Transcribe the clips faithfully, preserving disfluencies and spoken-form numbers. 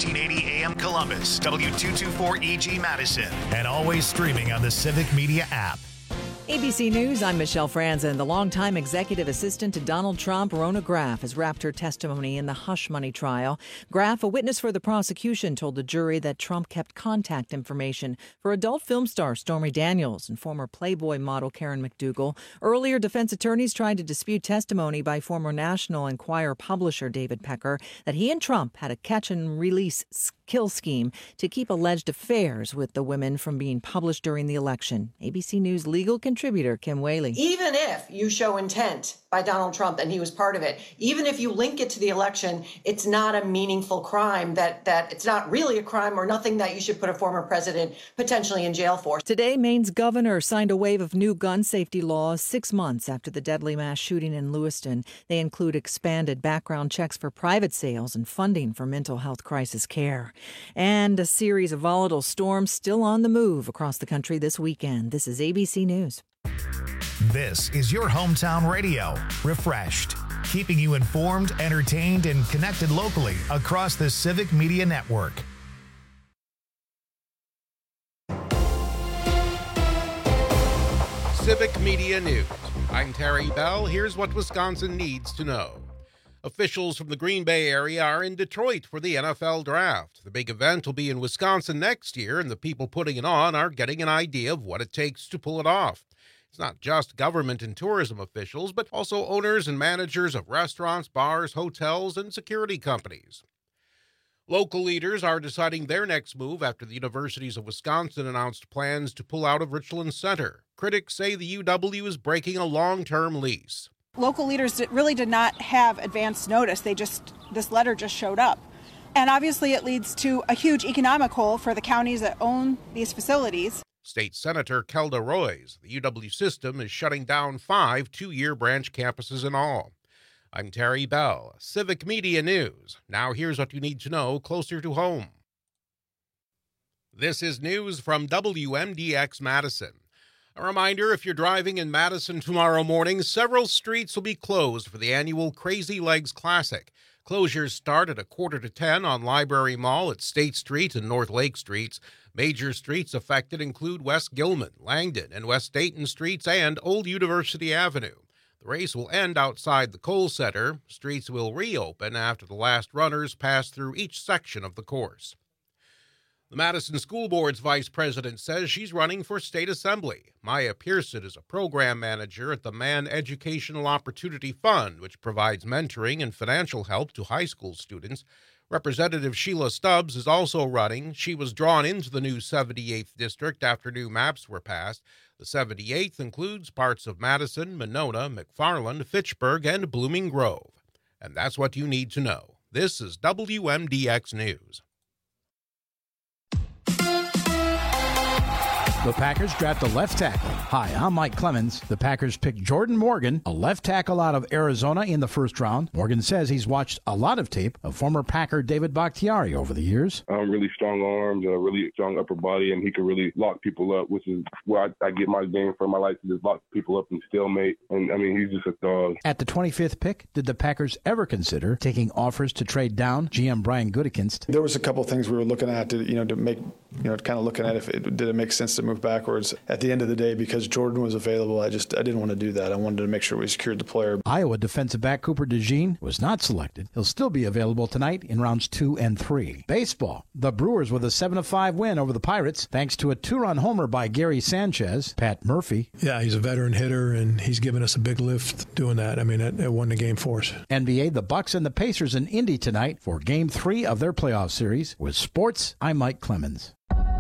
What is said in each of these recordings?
fourteen eighty A M Columbus, W two twenty-four E G Madison, and always streaming on the Civic Media app. A B C News, I'm Michelle Franzen. The longtime executive assistant to Donald Trump, Rona Graff, has wrapped her testimony in the hush money trial. Graff, a witness for the prosecution, told the jury that Trump kept contact information for adult film star Stormy Daniels and former Playboy model Karen McDougal. Earlier, defense attorneys tried to dispute testimony by former National Enquirer publisher David Pecker that he and Trump had a catch-and-release kill scheme to keep alleged affairs with the women from being published during the election. A B C News legal contributor Kim Whaley. Even if you show intent by Donald Trump and he was part of it, even if you link it to the election, it's not a meaningful crime, that that it's not really a crime or nothing that you should put a former president potentially in jail for. Today, Maine's governor signed a wave of new gun safety laws six months after the deadly mass shooting in Lewiston. They include expanded background checks for private sales and funding for mental health crisis care. And a series of volatile storms still on the move across the country this weekend. This is A B C News. This is your hometown radio, refreshed, keeping you informed, entertained, and connected locally across the Civic Media Network. Civic Media News. I'm Terry Bell. Here's what Wisconsin needs to know. Officials from the Green Bay area are in Detroit for the N F L Draft. The big event will be in Wisconsin next year, and the people putting it on are getting an idea of what it takes to pull it off. It's not just government and tourism officials, but also owners and managers of restaurants, bars, hotels, and security companies. Local leaders are deciding their next move after the universities of Wisconsin announced plans to pull out of Richland Center. Critics say the U W is breaking a long-term lease. Local leaders really did not have advance notice. They just, this letter just showed up. And obviously it leads to a huge economic hole for the counties that own these facilities. State Senator Kelda Roys, the U W system is shutting down five two-year branch campuses in all. I'm Terry Bell, Civic Media News. Now here's what you need to know closer to home. This is news from W M D X Madison. A reminder, if you're driving in Madison tomorrow morning, several streets will be closed for the annual Crazy Legs Classic. Closures start at a quarter to ten on Library Mall at State Street and North Lake Streets. Major streets affected include West Gilman, Langdon, and West Dayton Streets and Old University Avenue. The race will end outside the Kohl Center. Streets will reopen after the last runners pass through each section of the course. The Madison School Board's vice president says she's running for state assembly. Maya Pearson is a program manager at the Mann Educational Opportunity Fund, which provides mentoring and financial help to high school students. Representative Sheila Stubbs is also running. She was drawn into the new seventy-eighth district after new maps were passed. The seventy-eighth includes parts of Madison, Monona, McFarland, Fitchburg, and Blooming Grove. And that's what you need to know. This is W M D X News. The Packers draft a left tackle. Hi, I'm Mike Clemens. The Packers picked Jordan Morgan, a left tackle out of Arizona, in the first round. Morgan says he's watched a lot of tape of former Packer David Bakhtiari over the years. Um, really strong arms, a really strong upper body, and he can really lock people up, which is where I, I get my game from. I like to just lock people up and stalemate. And, I mean, he's just a dog. At the twenty-fifth pick, did the Packers ever consider taking offers to trade down G M Brian Gutekunst? There was a couple things we were looking at to, you know, to make, you know, kind of looking at if it did it make sense to move backwards. At the end of the day, because Jordan was available, I just I didn't want to do that. I wanted to make sure we secured the player. Iowa defensive back Cooper DeJean was not selected. He'll still be available tonight in rounds two and three. Baseball. The Brewers with a seven to five win over the Pirates thanks to a two-run homer by Gary Sanchez. Pat Murphy. Yeah, he's a veteran hitter, and he's given us a big lift doing that. I mean, it, it won the game for us. N B A, the Bucks and the Pacers in Indy tonight for game three of their playoff series. With sports, I'm Mike Clemens.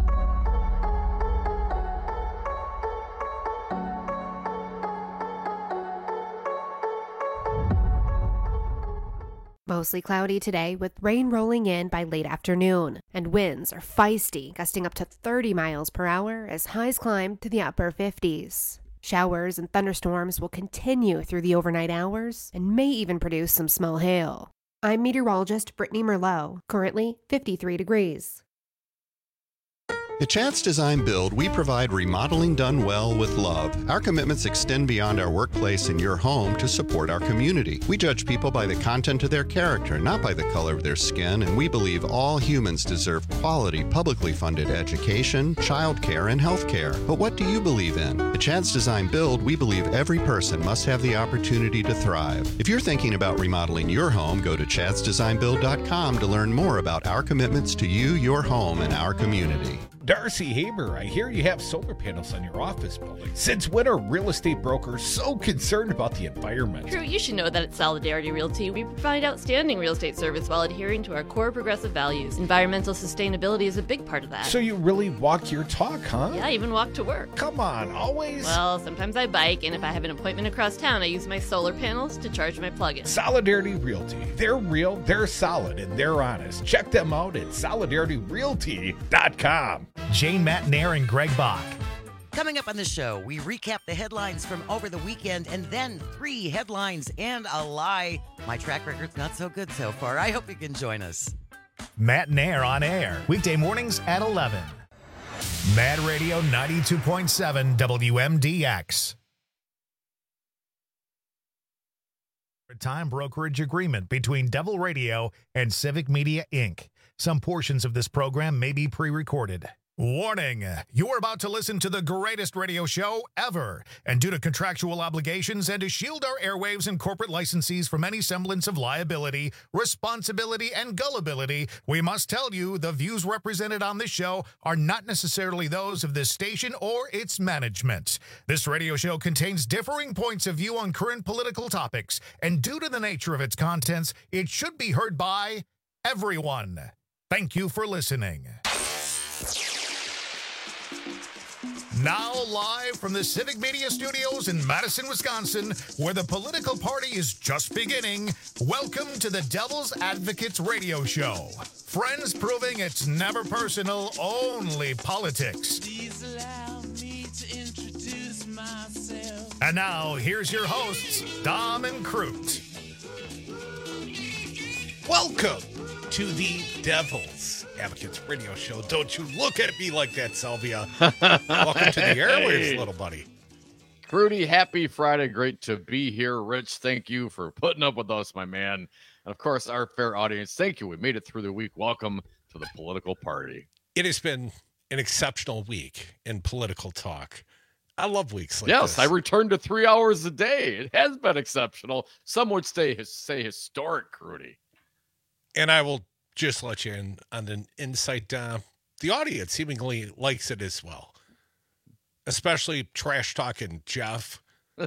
Mostly cloudy today with rain rolling in by late afternoon, and winds are feisty, gusting up to thirty miles per hour as highs climb to the upper fifties. Showers and thunderstorms will continue through the overnight hours and may even produce some small hail. I'm meteorologist Brittany Merlot, currently fifty-three degrees. At Chance Design Build, we provide remodeling done well with love. Our commitments extend beyond our workplace and your home to support our community. We judge people by the content of their character, not by the color of their skin, and we believe all humans deserve quality, publicly funded education, childcare, and health care. But what do you believe in? At Chance Design Build, we believe every person must have the opportunity to thrive. If you're thinking about remodeling your home, go to chance design build dot com to learn more about our commitments to you, your home, and our community. Darcy Haber, I hear you have solar panels on your office building. Since when are real estate brokers so concerned about the environment? Drew, you should know that at Solidarity Realty, we provide outstanding real estate service while adhering to our core progressive values. Environmental sustainability is a big part of that. So you really walk your talk, huh? Yeah, I even walk to work. Come on, always? Well, sometimes I bike, and if I have an appointment across town, I use my solar panels to charge my plug-in. Solidarity Realty. They're real, they're solid, and they're honest. Check them out at solidarity realty dot com. Jane Matnair and Greg Bach. Coming up on the show, we recap the headlines from over the weekend and then three headlines and a lie. My track record's not so good so far. I hope you can join us. Matnair on air, weekday mornings at eleven. Mad Radio ninety-two point seven W M D X. A time brokerage agreement between Devil Radio and Civic Media, Incorporated. Some portions of this program may be pre-recorded. Warning, you're about to listen to the greatest radio show ever. And due to contractual obligations and to shield our airwaves and corporate licensees from any semblance of liability, responsibility, and gullibility, we must tell you the views represented on this show are not necessarily those of this station or its management. This radio show contains differing points of view on current political topics, and due to the nature of its contents, it should be heard by everyone. Thank you for listening. Now live from the Civic Media Studios in Madison, Wisconsin, where the political party is just beginning, welcome to the Devil's Advocates Radio Show. Friends proving it's never personal, only politics. Please allow me to introduce myself. And now, here's your hosts, Dom and Crute. Welcome to the Devil's Advocates Radio Show. Don't you look at me like that, Salvia. Welcome to the airwaves, hey, little buddy. Crudy, happy Friday. Great to be here. Rich, thank you for putting up with us, my man. And of course, our fair audience, thank you. We made it through the week. Welcome to the political party. It has been an exceptional week in political talk. I love weeks like yes, this. Yes, I returned to three hours a day. It has been exceptional. Some would say, say historic, Crudy. And I will just let you in on an insight. Uh, the audience seemingly likes it as well, especially trash talking Jeff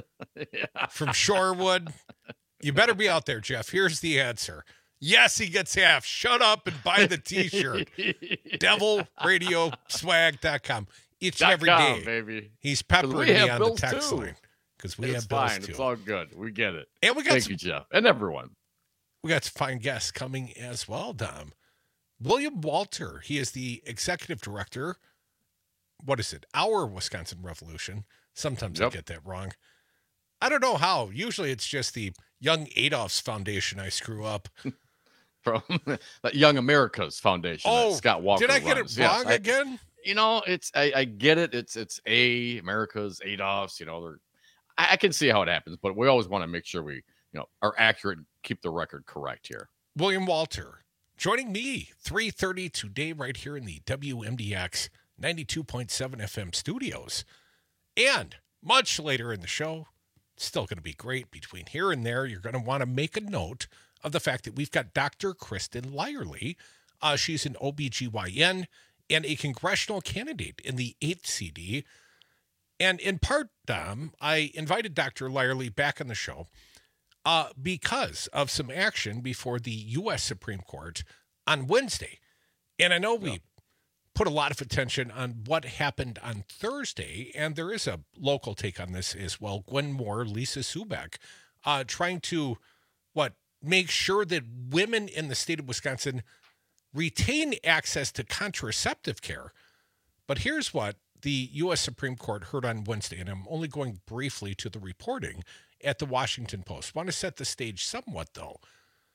yeah. from Shorewood. You better be out there, Jeff. Here's the answer. Yes, he gets half. Shut up and buy the t-shirt. devil radio swag dot com. Each and every com, day, baby. He's peppering me on the text too. line because we it's have bills fine. too. It's all good. We get it. And we got Thank some, you, Jeff, and everyone. We got some fine guests coming as well, Dom. William Walter, he is the executive director. What is it? Our Wisconsin Revolution. Sometimes yep. I get that wrong. I don't know how. Usually it's just the Young Adolph's Foundation I screw up. From Young America's Foundation. Oh, Scott Walker did I get runs. it wrong yes, I, again? You know, it's I, I get it. It's it's A, America's, Adolph's. You know, they're, I, I can see how it happens, but we always want to make sure we you know are accurate, keep the record correct here. William Walter joining me three thirty today right here in the W M D X ninety-two point seven F M studios. And much later in the show, it's still going to be great between here and there. You're going to want to make a note of the fact that we've got Doctor Kristen Lyerly. Uh, she's an O B G Y N and a congressional candidate in the eighth C D. And in part, Dom, I invited Doctor Lyerly back on the show Uh, because of some action before the U S Supreme Court on Wednesday. And I know we yeah. put a lot of attention on what happened on Thursday, and there is a local take on this as well. Gwen Moore, Lisa Subeck, uh, trying to, what, make sure that women in the state of Wisconsin retain access to contraceptive care. But here's what the U S Supreme Court heard on Wednesday, and I'm only going briefly to the reporting at the Washington Post. Want to set the stage somewhat, though.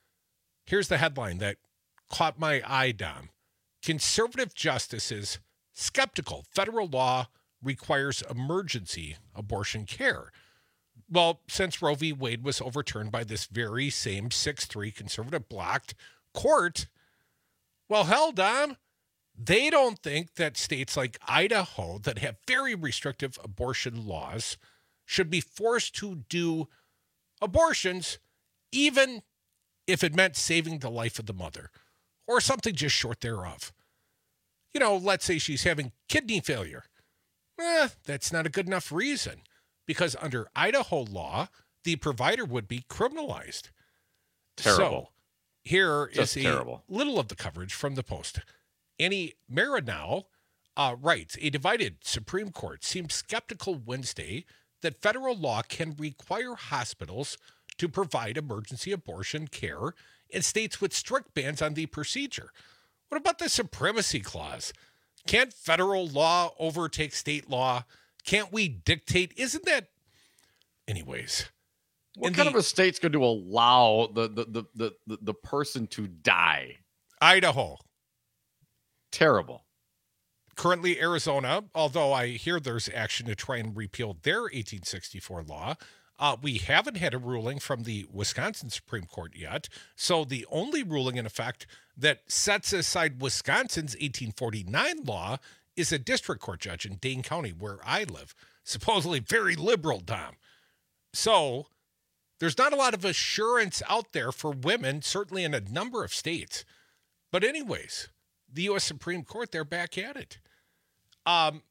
Here's the headline that caught my eye, Dom. Conservative justices skeptical. Federal law requires emergency abortion care. Well, since Roe v. Wade was overturned by this very same six three conservative blocked court, well, hell, Dom, they don't think that states like Idaho that have very restrictive abortion laws should be forced to do abortions, even if it meant saving the life of the mother or something just short thereof. You know, let's say she's having kidney failure. Eh, that's not a good enough reason, because under Idaho law, the provider would be criminalized. Terrible. So here Just is terrible. a little of the coverage from the Post. Annie Marinow uh, writes, a divided Supreme Court seems skeptical Wednesday that federal law can require hospitals to provide emergency abortion care in states with strict bans on the procedure. What about the supremacy clause? Can't federal law overtake state law? Can't we dictate? Isn't that... Anyways. What kind the, of a state's going to allow the, the, the, the, the, the person to die? Idaho. Terrible. Currently, Arizona, although I hear there's action to try and repeal their eighteen sixty-four law. Uh, we haven't had a ruling from the Wisconsin Supreme Court yet. So the only ruling in effect that sets aside Wisconsin's eighteen forty-nine law is a district court judge in Dane County, where I live. Supposedly very liberal, Tom. So there's not a lot of assurance out there for women, certainly in a number of states. But anyways, the U S Supreme Court, they're back at it. Um,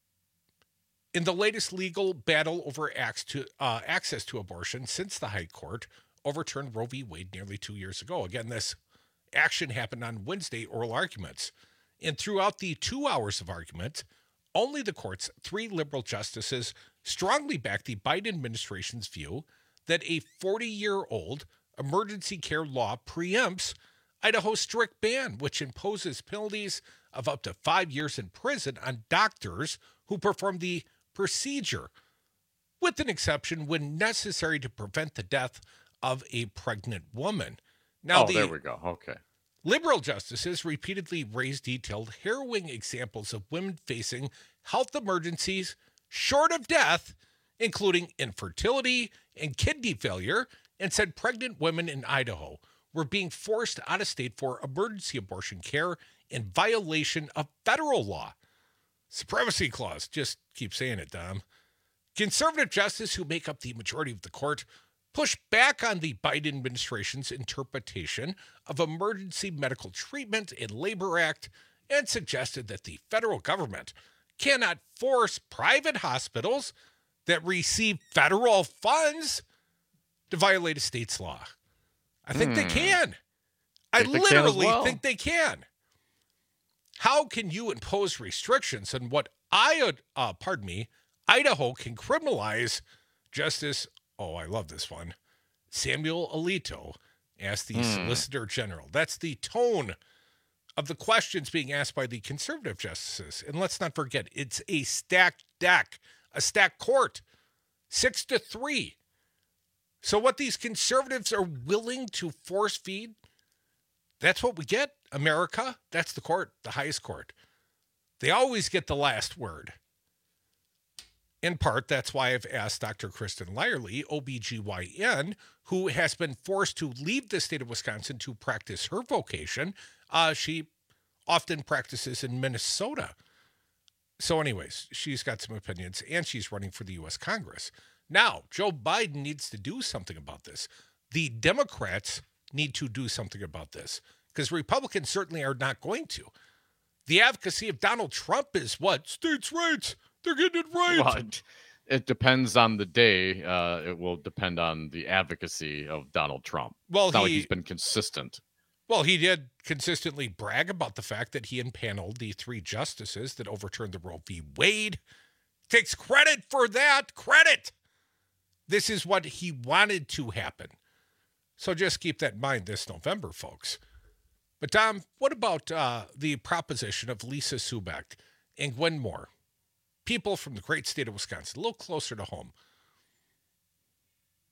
in the latest legal battle over access to, uh, access to abortion since the High Court overturned Roe v. Wade nearly two years ago. Again, this action happened on Wednesday, oral arguments. And throughout the two hours of argument, only the court's three liberal justices strongly backed the Biden administration's view that a forty-year-old emergency care law preempts Idaho's strict ban, which imposes penalties of up to five years in prison on doctors who perform the procedure, with an exception when necessary to prevent the death of a pregnant woman. Now, oh, the there we go. Okay. liberal justices repeatedly raised detailed, harrowing examples of women facing health emergencies short of death, including infertility and kidney failure, and said pregnant women in Idaho were being forced out of state for emergency abortion care in violation of federal law. Supremacy clause, just keep saying it, Dom. Conservative justices who make up the majority of the court pushed back on the Biden administration's interpretation of emergency medical treatment and Labor Act and suggested that the federal government cannot force private hospitals that receive federal funds to violate a state's law. I think hmm. they can. I, I think literally well. think they can. How can you impose restrictions on what I, uh, pardon me, Idaho can criminalize? Justice, oh, I love this one, Samuel Alito asked the hmm. Solicitor General. That's the tone of the questions being asked by the conservative justices. And let's not forget, it's a stacked deck, a stacked court, six to three. So what these conservatives are willing to force feed, that's what we get. America, that's the court, the highest court. They always get the last word. In part, that's why I've asked Doctor Kristen Lyerly, O B G Y N, who has been forced to leave the state of Wisconsin to practice her vocation. Uh, she often practices in Minnesota. So anyways, she's got some opinions, and she's running for the U S Congress. Now, Joe Biden needs to do something about this. The Democrats need to do something about this, because Republicans certainly are not going to. The advocacy of Donald Trump is what? States' rights. They're getting it right. Well, it, it depends on the day. Uh, it will depend on the advocacy of Donald Trump. Well, it's not he, like he's been consistent. Well, he did consistently brag about the fact that he impaneled the three justices that overturned the Roe v. Wade. Takes credit for that. Credit. This is what he wanted to happen. So just keep that in mind this November, folks. But, Tom, what about uh, the proposition of Lisa Subak and Gwen Moore? People from the great state of Wisconsin, a little closer to home.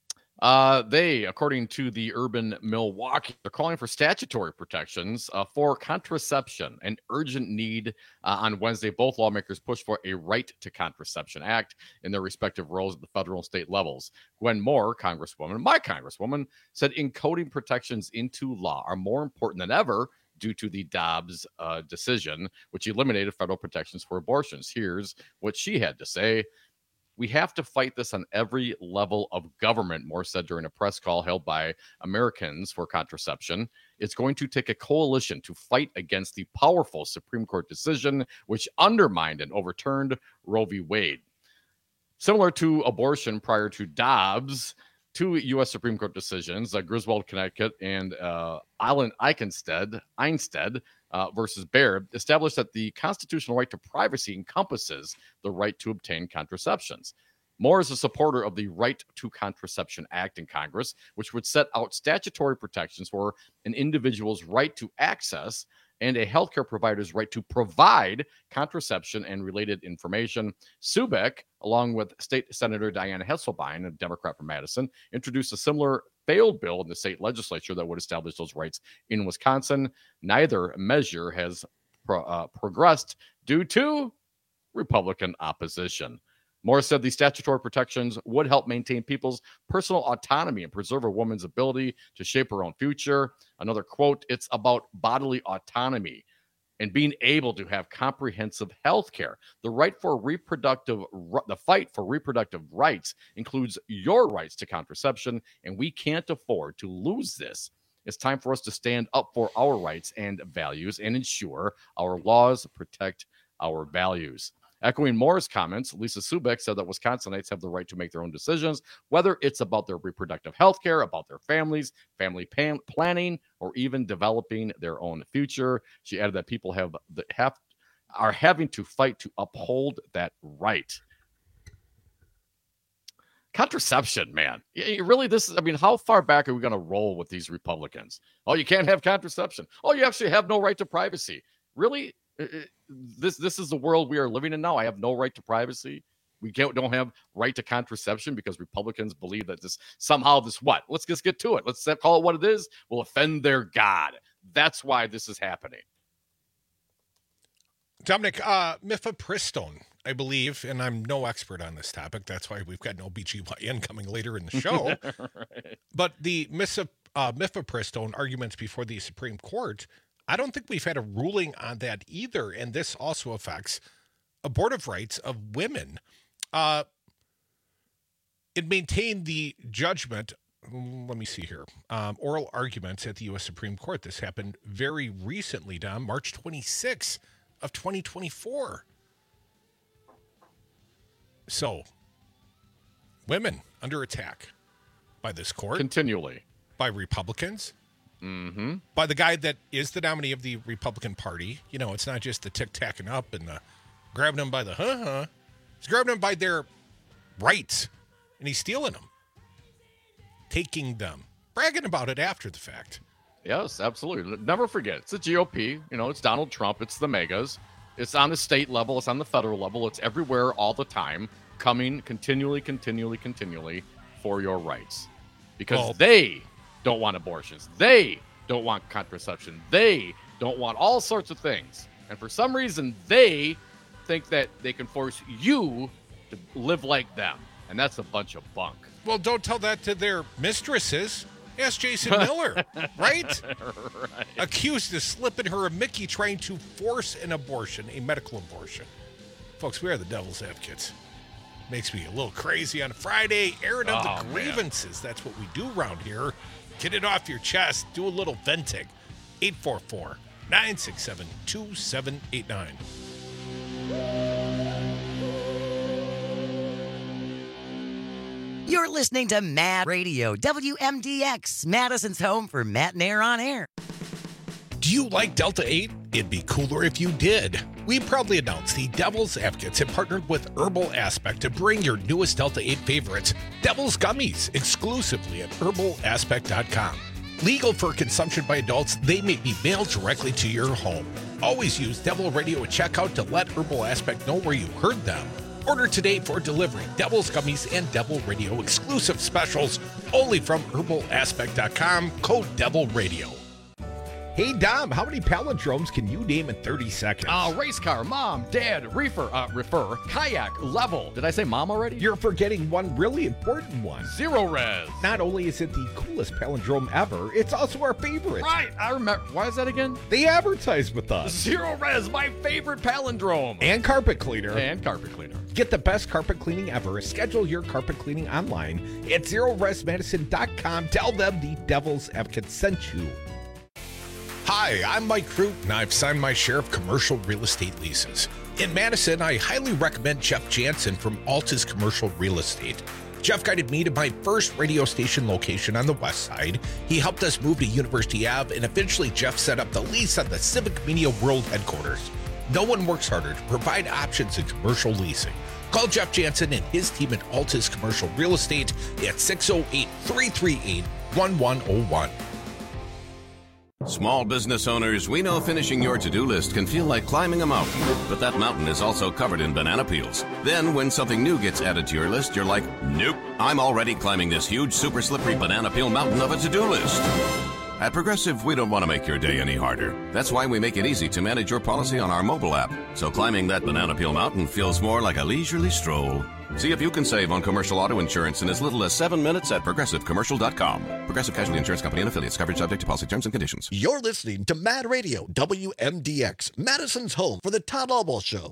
Uh, they, according to the Urban Milwaukee, they're calling for statutory protections uh, for contraception, an urgent need. Uh, on Wednesday, both lawmakers pushed for a Right to Contraception Act in their respective roles at the federal and state levels. Gwen Moore, Congresswoman, my Congresswoman, said encoding protections into law are more important than ever due to the Dobbs uh, decision, which eliminated federal protections for abortions. Here's what she had to say. We have to fight this on every level of government, Moore said during a press call held by Americans for Contraception. It's going to take a coalition to fight against the powerful Supreme Court decision, which undermined and overturned Roe v. Wade. Similar to abortion prior to Dobbs, two U S Supreme Court decisions, uh, Griswold, Connecticut, and uh, Island Eikenstead, Einstead uh, versus Baird, established that the constitutional right to privacy encompasses the right to obtain contraceptions. Moore is a supporter of the Right to Contraception Act in Congress, which would set out statutory protections for an individual's right to access and a healthcare provider's right to provide contraception and related information. Subek, along with State Senator Diana Hesselbein, a Democrat from Madison, introduced a similar failed bill in the state legislature that would establish those rights in Wisconsin. Neither measure has pro- uh, progressed due to Republican opposition. Moore said the statutory protections would help maintain people's personal autonomy and preserve a woman's ability to shape her own future. Another quote, it's about bodily autonomy and being able to have comprehensive health care. The right for reproductive, the fight for reproductive rights includes your rights to contraception, and we can't afford to lose this. It's time for us to stand up for our rights and values and ensure our laws protect our values. Echoing Moore's comments, Lisa Subek said that Wisconsinites have the right to make their own decisions, whether it's about their reproductive health care, about their families, family pan- planning, or even developing their own future. She added that people have, have are having to fight to uphold that right. Contraception, man. Really, this is, I mean, how far back are we going to roll with these Republicans? Oh, you can't have contraception. Oh, you actually have no right to privacy. Really? This this is the world we are living in now. I have no right to privacy. We can't, don't have right to contraception because Republicans believe that this somehow this what? Let's just get to it. Let's call it what it is. Will offend their God. That's why this is happening. Dominic, uh, mifepristone, I believe, and I'm no expert on this topic. That's why we've got an O B G Y N coming later in the show. Right. But the mif- uh, mifepristone arguments before the Supreme Court, I don't think we've had a ruling on that either, and this also affects abortive rights of women. Uh, it maintained the judgment, let me see here, um, oral arguments at the U S Supreme Court. This happened very recently, Dom, March twenty-sixth of twenty twenty-four. So, women under attack by this court. Continually. By Republicans. Mm-hmm. By the guy that is the nominee of the Republican Party. You know, it's not just the tic-tacking up and the grabbing them by the huh-huh. He's grabbing them by their rights, and he's stealing them, taking them, bragging about it after the fact. Yes, absolutely. Never forget, it's the G O P. You know, it's Donald Trump. It's the megas. It's on the state level. It's on the federal level. It's everywhere all the time, coming continually, continually, continually for your rights. Because well, they don't want abortions. They don't want contraception. They don't want all sorts of things. And for some reason, they think that they can force you to live like them. And that's a bunch of bunk. Well, don't tell that to their mistresses. Ask Jason Miller, right? Right? Accused of slipping her a Mickey trying to force an abortion, a medical abortion. Folks, we are the devil's advocates. Makes me a little crazy on Friday. Airing of oh, the grievances. Man. That's what we do around here. Get it off your chest. Do a little venting. eight four four, nine six seven, two seven eight nine. You're listening to Mad Radio, W M D X, Madison's home for Matt and Air on Air. Do you like Delta eight? It'd be cooler if you did. We proudly announce the Devil's Advocates have partnered with Herbal Aspect to bring your newest Delta eight favorites, Devil's Gummies, exclusively at herbal aspect dot com. Legal for consumption by adults, they may be mailed directly to your home. Always use Devil Radio at checkout to let Herbal Aspect know where you heard them. Order today for delivery. Devil's Gummies and Devil Radio exclusive specials only from herbal aspect dot com. Code Devil Radio. Hey, Dom, how many palindromes can you name in thirty seconds? Uh, race car, mom, dad, reefer, uh, refer, kayak, level. Did I say mom already? You're forgetting one really important one. Zero res. Not only is it the coolest palindrome ever, it's also our favorite. Right, I remember. Why is that again? They advertise with us. Zero res, my favorite palindrome. And carpet cleaner. And carpet cleaner. Get the best carpet cleaning ever. Schedule your carpet cleaning online at zero res medicine dot com. Tell them the Devil's Advocate sent you. Hi, I'm Mike Crute, and I've signed my share of commercial real estate leases. In Madison, I highly recommend Jeff Jansen from Altus Commercial Real Estate. Jeff guided me to my first radio station location on the west side. He helped us move to University Avenue, and eventually Jeff set up the lease on the Civic Media World headquarters. No one works harder to provide options in commercial leasing. Call Jeff Jansen and his team at Altus Commercial Real Estate at six oh eight, three three eight, one one oh one. Small business owners, we know finishing your to-do list can feel like climbing a mountain, but that mountain is also covered in banana peels. Then when something new gets added to your list, you're like, nope, I'm already climbing this huge, super slippery banana peel mountain of a to-do list. At Progressive, we don't want to make your day any harder. That's why we make it easy to manage your policy on our mobile app, so climbing that banana peel mountain feels more like a leisurely stroll. See if you can save on commercial auto insurance in as little as seven minutes at progressive commercial dot com. Progressive Casualty Insurance Company and affiliates. Coverage subject to policy terms and conditions. You're listening to Mad Radio, W M D X, Madison's home for the Todd Albaugh Show.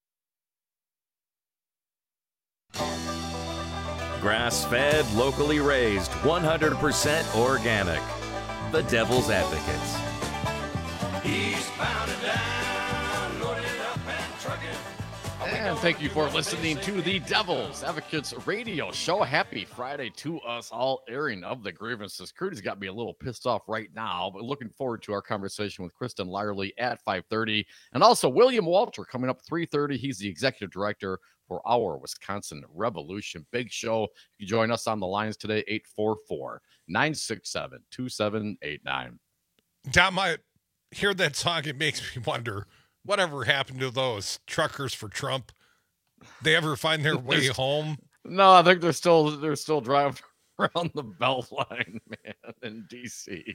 Grass-fed, locally raised, one hundred percent organic. The Devil's Advocates. Eastbound and down, loaded up and trucking. And thank you for listening to the Devil's Advocates radio show. Happy Friday to us all, airing of the grievances. Curtis got me a little pissed off right now, but looking forward to our conversation with Kristen Lyerly at five thirty. And also William Walter coming up three thirty. He's the executive director for our Wisconsin Revolution. Big show. You can join us on the lines today, eight four four, nine six seven, two seven eight nine. Tom, I hear that song, it makes me wonder, whatever happened to those truckers for Trump? They ever find their way home? No, I think they're still they're still driving around the Beltline, man, in D C.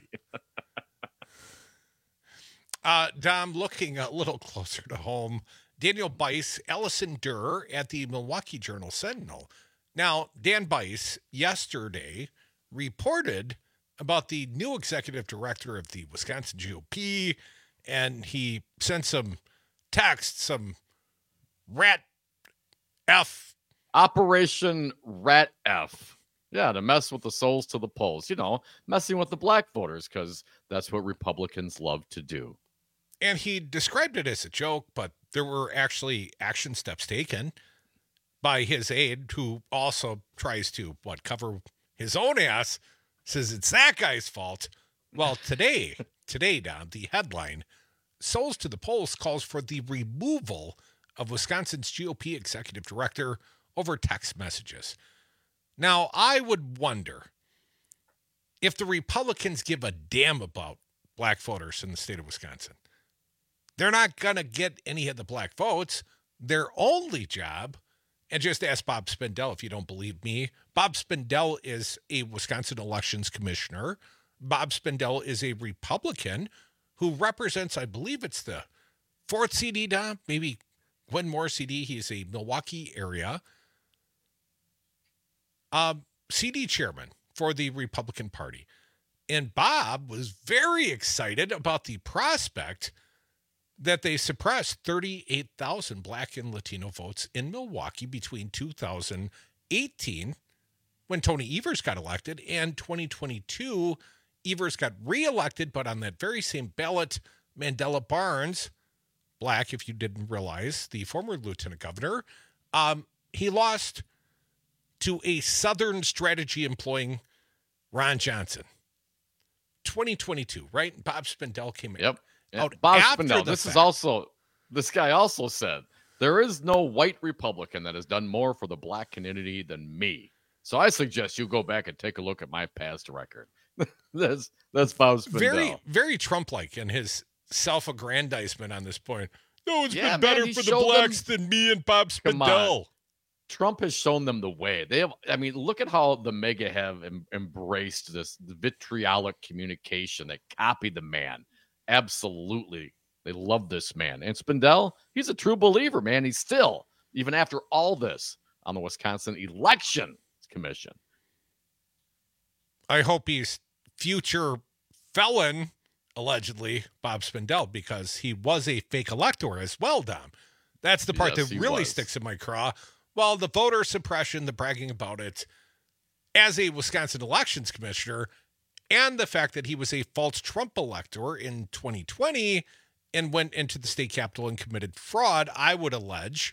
uh, Dom, looking a little closer to home, Daniel Bice, Allison Durr at the Milwaukee Journal Sentinel. Now, Dan Bice yesterday reported about the new executive director of the Wisconsin G O P, and he sent some text, some rat F. Operation Rat F. Yeah, to mess with the souls to the polls. You know, messing with the black voters, because that's what Republicans love to do. And he described it as a joke, but there were actually action steps taken by his aide, who also tries to, what, cover his own ass, says it's that guy's fault. Well, today, today, Don, the headline, Souls to the Polls calls for the removal of Wisconsin's G O P executive director over text messages. Now, I would wonder if the Republicans give a damn about black voters in the state of Wisconsin. They're not going to get any of the black votes. Their only job, and just ask Bob Spindell if you don't believe me, Bob Spindell is a Wisconsin elections commissioner. Bob Spindell is a Republican who represents, I believe it's the fourth C D, Dom, maybe Gwen Moore C D. He's a Milwaukee area uh, C D chairman for the Republican Party. And Bob was very excited about the prospect that they suppressed thirty-eight thousand black and Latino votes in Milwaukee between two thousand eighteen, when Tony Evers got elected, and twenty twenty-two, Evers got reelected, but on that very same ballot, Mandela Barnes, black, if you didn't realize, the former lieutenant governor, um, he lost to a Southern strategy employing Ron Johnson. twenty twenty-two, right? Bob Spindell came in. Yep. Out Bob after Spindell, the this fact. is also, this guy also said, there is no white Republican that has done more for the black community than me. So I suggest you go back and take a look at my past record. that's that's Bob Spindell. Very, very Trump-like in his self-aggrandizement on this point. No, it's Yeah, been better man, he for the showed blacks them- than me and Bob Come on. Spindell. Trump has shown them the way. They have, I mean, look at how the MAGA have em- embraced this vitriolic communication. They copied the man. Absolutely. They love this man. And Spindell, he's a true believer, man. He's still, even after all this, on the Wisconsin Election Commission. I hope he's future felon, allegedly, Bob Spindell, because he was a fake elector as well, Dom. That's the part Yes, that he really was. sticks in my craw. Well, the voter suppression, the bragging about it, as a Wisconsin elections commissioner, and the fact that he was a false Trump elector in twenty twenty and went into the state capitol and committed fraud, I would allege,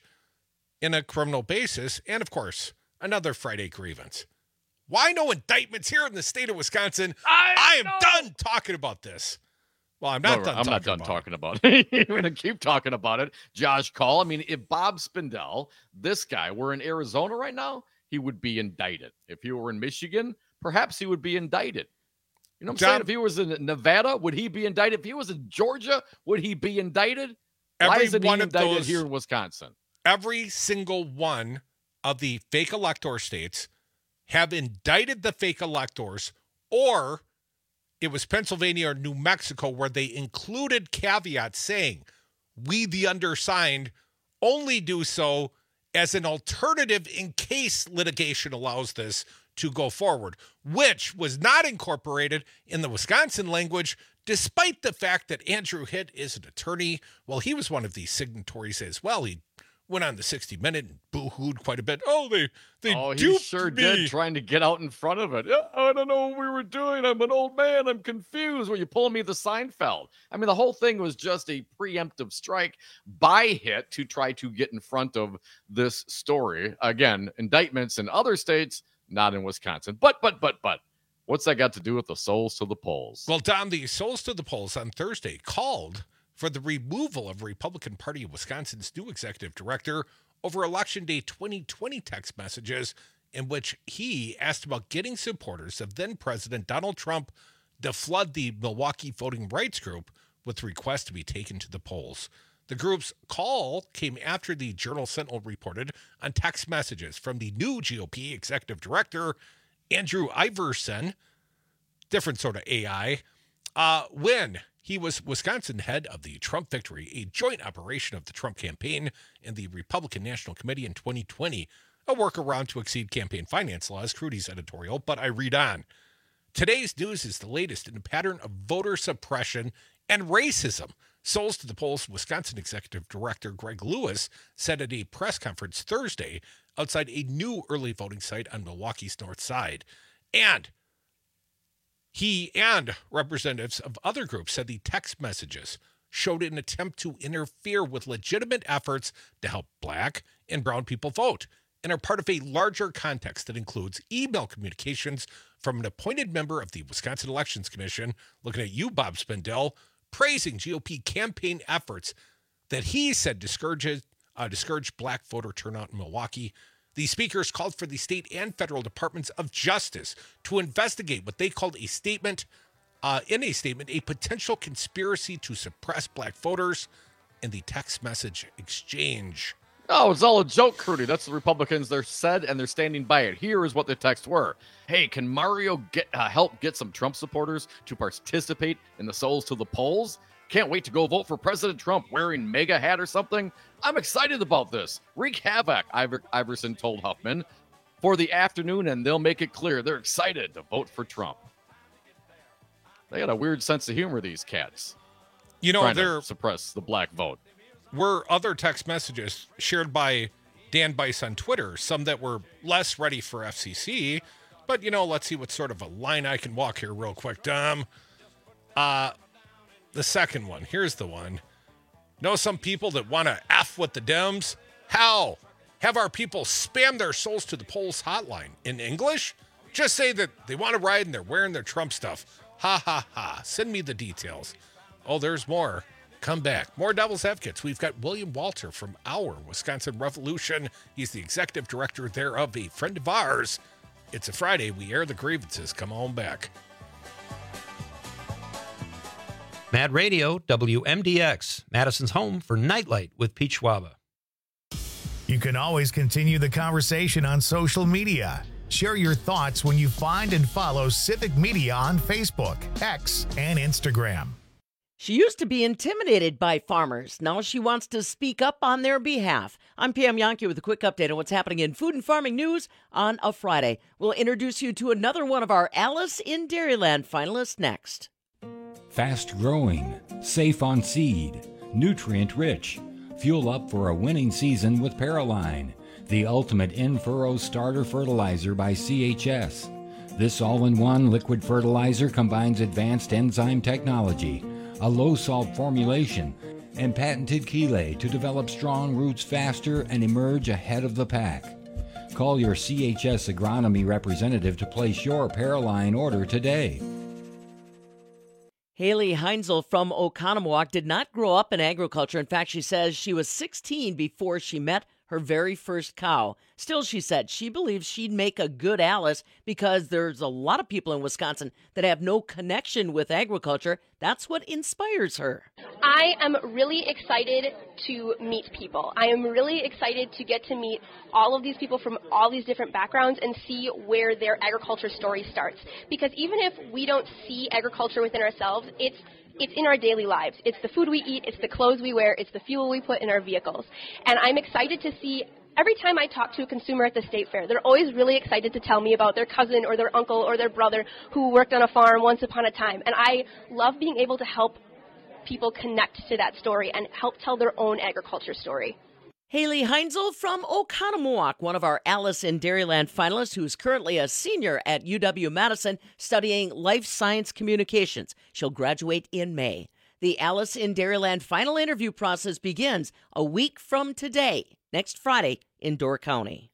in a criminal basis, and of course, another Friday grievance. Why no indictments here in the state of Wisconsin? I, I am done talking about this. Well, I'm not No, done I'm talking not done about talking about it. You're going to keep talking about it. Josh Call. I mean, if Bob Spindell, this guy, were in Arizona right now, he would be indicted. If he were in Michigan, perhaps he would be indicted. You know what I'm John- saying? If he was in Nevada, would he be indicted? If he was in Georgia, would he be indicted? Why Every isn't he one of indicted those- here in Wisconsin? Every single one of the fake elector states have indicted the fake electors, or it was Pennsylvania or New Mexico where they included caveats saying, we, the undersigned, only do so as an alternative in case litigation allows this to go forward, which was not incorporated in the Wisconsin language, despite the fact that Andrew Hitt is an attorney. Well, he was one of the signatories as well. He went on the sixty minute and boo-hooed quite a bit. Oh, they they Oh, he duped sure me. did, trying to get out in front of it. "Yeah, I don't know what we were doing. I'm an old man. I'm confused. Were you pulling me the Seinfeld?" I mean, the whole thing was just a preemptive strike by Hitt to try to get in front of this story. Again, indictments in other states, not in Wisconsin. But, but, but, but, what's that got to do with the souls to the polls? Well, Don, the Souls to the Polls on Thursday called for the removal of Republican Party of Wisconsin's new executive director over Election Day twenty twenty text messages in which he asked about getting supporters of then-President Donald Trump to flood the Milwaukee Voting Rights Group with requests to be taken to the polls. The group's call came after the Journal Sentinel reported on text messages from the new G O P executive director, Andrew Iverson, different sort of A I, uh, when he was Wisconsin head of the Trump Victory, a joint operation of the Trump campaign and the Republican National Committee in twenty twenty, a workaround to exceed campaign finance laws, Crudy's editorial, but I read on. Today's news is the latest in a pattern of voter suppression and racism. Souls to the Polls Wisconsin Executive Director Greg Lewis said at a press conference Thursday outside a new early voting site on Milwaukee's north side. And he and representatives of other groups said the text messages showed an attempt to interfere with legitimate efforts to help Black and brown people vote and are part of a larger context that includes email communications from an appointed member of the Wisconsin Elections Commission, looking at you, Bob Spindell, praising G O P campaign efforts that he said discouraged, uh, discouraged Black voter turnout in Milwaukee. The speakers called for the state and federal departments of justice to investigate what they called a statement, uh, in a statement, a potential conspiracy to suppress Black voters in the text message exchange. Oh, it's all a joke, Crudy. That's the Republicans. They're said, and they're standing by it. Here is what the texts were. Hey, can Mario get uh, help get some Trump supporters to participate in the Souls to the Polls? Can't wait to go vote for President Trump wearing MAGA hat or something. I'm excited about this. Wreak havoc, Iver- Iverson told Huffman, for the afternoon, and they'll make it clear they're excited to vote for Trump. They got a weird sense of humor, these cats. You know, Trying to they're suppress the Black vote. Were other text messages shared by Dan Bice on Twitter, some that were less ready for F C C, but, you know, let's see what sort of a line I can walk here real quick, Dom. Uh, the second one, here's the one. Know some people that want to F with the Dems? How? Have our people spam their Souls to the Polls hotline in English? Just say that they want to ride and they're wearing their Trump stuff. Ha, ha, ha. Send me the details. Oh, there's more. Come back. More Devil's Advocates. We've got William Walter from Our Wisconsin Revolution. He's the executive director thereof, a friend of ours. It's a Friday. We air the grievances. Come on back. Mad Radio, W M D X, Madison's home for Nightlight with Pete Schwaba. You can always continue the conversation on social media. Share your thoughts when you find and follow Civic Media on Facebook, X, and Instagram. She used to be intimidated by farmers. Now she wants to speak up on their behalf. I'm Pam Yankee with a quick update on what's happening in food and farming news on a Friday. We'll introduce you to another one of our Alice in Dairyland finalists next. Fast growing, safe on seed, nutrient rich. Fuel up for a winning season with Paraline, the ultimate in-furrow starter fertilizer by C H S. This all-in-one liquid fertilizer combines advanced enzyme technology, a low-salt formulation, and patented chelate to develop strong roots faster and emerge ahead of the pack. Call your C H S agronomy representative to place your Paraline order today. Haley Heinzel from Oconomowoc did not grow up in agriculture. In fact, she says she was sixteen before she met her very first cow. Still, she said she believes she'd make a good Alice because there's a lot of people in Wisconsin that have no connection with agriculture. That's what inspires her. I am really excited to meet people. I am really excited to get to meet all of these people from all these different backgrounds and see where their agriculture story starts. Because even if we don't see agriculture within ourselves, it's It's in our daily lives. It's the food we eat, it's the clothes we wear, it's the fuel we put in our vehicles. And I'm excited to see, every time I talk to a consumer at the state fair, they're always really excited to tell me about their cousin or their uncle or their brother who worked on a farm once upon a time. And I love being able to help people connect to that story and help tell their own agriculture story. Haley Heinzel from Oconomowoc, one of our Alice in Dairyland finalists, who's currently a senior at U W-Madison studying life science communications. She'll graduate in May. The Alice in Dairyland final interview process begins a week from today, next Friday, in Door County.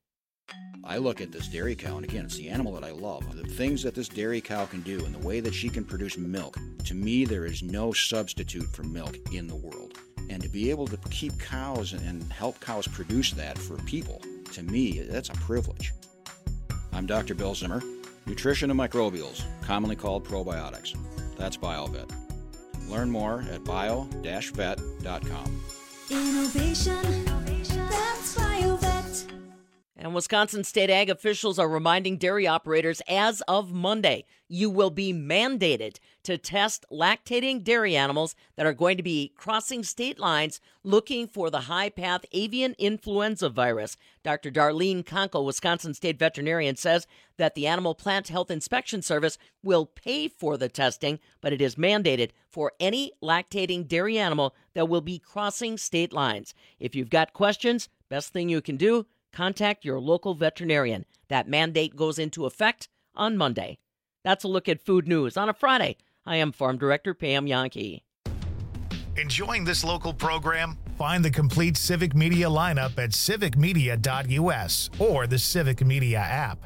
I look at this dairy cow, and again, it's the animal that I love. The things that this dairy cow can do and the way that she can produce milk, to me, there is no substitute for milk in the world. And to be able to keep cows and help cows produce that for people, to me, that's a privilege. I'm Doctor Bill Zimmer, nutrition and microbials, commonly called probiotics. That's BioVet. Learn more at bio dash vet dot com. Innovation, that's BioVet. And Wisconsin state ag officials are reminding dairy operators as of Monday, you will be mandated to test lactating dairy animals that are going to be crossing state lines looking for the high-path avian influenza virus. Doctor Darlene Conkle, Wisconsin state veterinarian, says that the Animal Plant Health Inspection Service will pay for the testing, but it is mandated for any lactating dairy animal that will be crossing state lines. If you've got questions, best thing you can do, contact your local veterinarian. That mandate goes into effect on Monday. That's a look at food news on a Friday. I am Farm Director Pam Yankee. Enjoying this local program? Find the complete Civic Media lineup at civic media dot u s or the Civic Media app.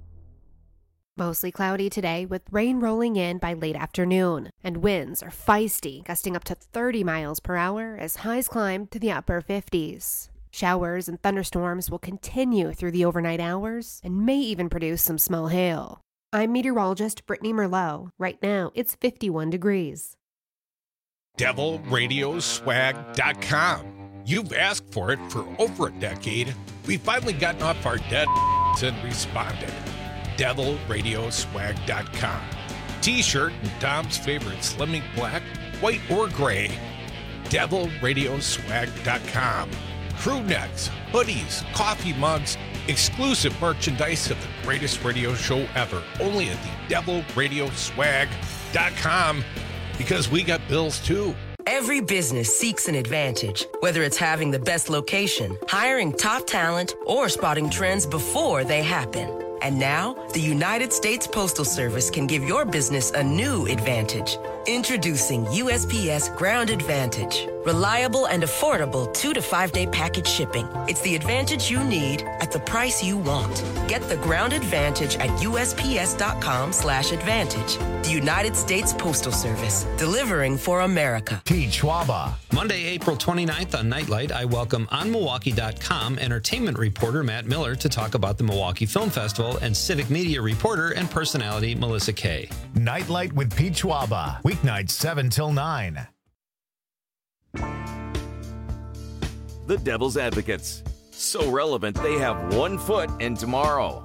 Mostly cloudy today with rain rolling in by late afternoon, and winds are feisty, gusting up to thirty miles per hour as highs climb to the upper fifties. Showers and thunderstorms will continue through the overnight hours and may even produce some small hail. I'm meteorologist Brittany Merlot. Right now, it's fifty-one degrees. devil radio swag dot com. You've asked for it for over a decade. We've finally gotten off our dead and responded. devil radio swag dot com. T-shirt and Dom's favorite Slimming Black, white or gray. devil radio swag dot com. Crew necks, hoodies, coffee mugs, exclusive merchandise of the greatest radio show ever. Only at the devil radio swag dot com, because we got bills too. Every business seeks an advantage, whether it's having the best location, hiring top talent, or spotting trends before they happen. And now, the United States Postal Service can give your business a new advantage. Introducing U S P S Ground Advantage. Reliable and affordable two to five day package shipping. It's the advantage you need at the price you want. Get the Ground Advantage at U S P S dot com slash advantage. The United States Postal Service, delivering for America. Pete Schwaba. Monday, April twenty-ninth on Nightlight, I welcome on Milwaukee dot com entertainment reporter Matt Miller to talk about the Milwaukee Film Festival and Civic Media reporter and personality Melissa Kay. Nightlight with Pete Schwaba. Weeknights seven till nine. The Devil's Advocates. So relevant, they have one foot in tomorrow.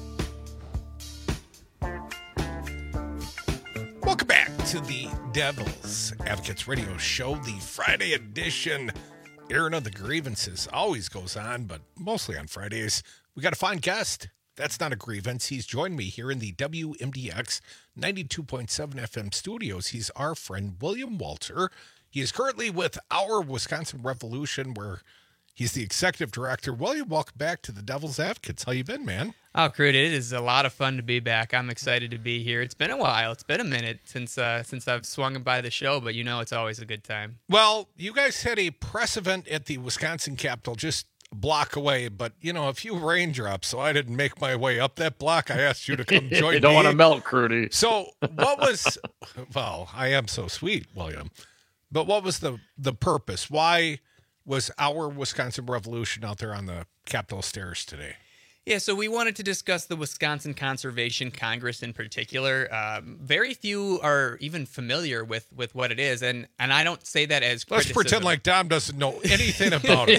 Welcome back to the Devil's Advocates Radio Show, the Friday edition. Airing of the grievances always goes on, but mostly on Fridays. We got a fine guest. That's not a grievance. He's joined me here in the W M D X ninety-two point seven F M studios. He's our friend, William Walter. He is currently with Our Wisconsin Revolution, where he's the executive director. William, welcome back to the Devil's Advocates. How you been, man? Oh, Crude, it is a lot of fun to be back. I'm excited to be here. It's been a while. It's been a minute since uh, since I've swung by the show, but you know it's always a good time. Well, you guys had a press event at the Wisconsin Capitol just a block away, but, you know, a few raindrops, so I didn't make my way up that block. I asked you to come join me. You don't want to melt, Crudy. So what was, well, I am so sweet, William, but what was the, the purpose? Why was Our Wisconsin Revolution out there on the Capitol stairs today? Yeah, so we wanted to discuss the Wisconsin Conservation Congress in particular. Um, very few are even familiar with, with what it is, and, and I don't say that as Let's criticism. pretend like Dom doesn't know anything about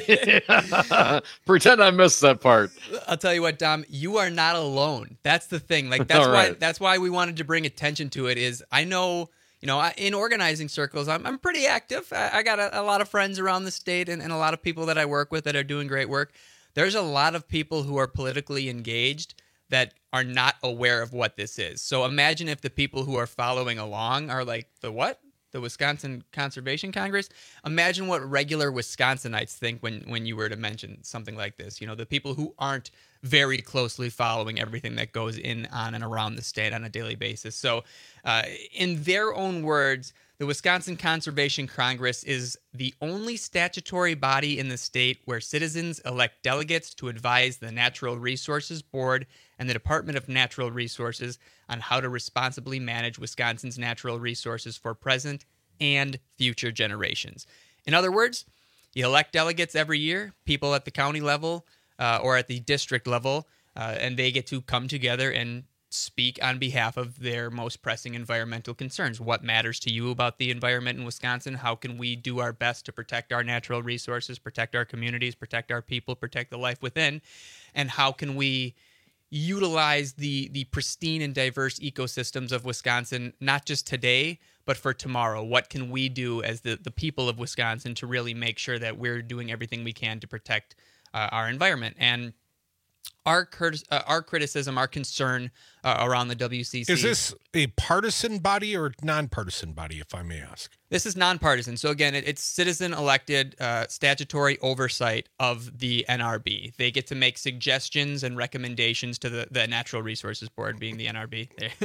it. Pretend I missed that part. I'll tell you what, Dom, you are not alone. That's the thing. Like that's All why right. that's why we wanted to bring attention to it. Is I know. You know, I- in organizing circles, I'm, I'm pretty active. I, I got a, a lot of friends around the state and, and a lot of people that I work with that are doing great work. There's a lot of people who are politically engaged that are not aware of what this is. So imagine if the people who are following along are like, the what? The Wisconsin Conservation Congress? Imagine what regular Wisconsinites think when, when you were to mention something like this. You know, the people who aren't very closely following everything that goes in, on, and around the state on a daily basis. So uh, in their own words, the Wisconsin Conservation Congress is the only statutory body in the state where citizens elect delegates to advise the Natural Resources Board and the Department of Natural Resources on how to responsibly manage Wisconsin's natural resources for present and future generations. In other words, you elect delegates every year, people at the county level uh, or at the district level, uh, and they get to come together and speak on behalf of their most pressing environmental concerns. What matters to you about the environment in Wisconsin? How can we do our best to protect our natural resources, protect our communities, protect our people, protect the life within? And how can we utilize the the pristine and diverse ecosystems of Wisconsin, not just today, but for tomorrow? What can we do as the, the people of Wisconsin to really make sure that we're doing everything we can to protect uh, our environment? And Our crit- uh, our criticism, our concern uh, around the W C C. Is this a partisan body or nonpartisan body, if I may ask? This is nonpartisan. So again, it, it's citizen-elected uh, statutory oversight of the N R B. They get to make suggestions and recommendations to the, the Natural Resources Board, being the N R B.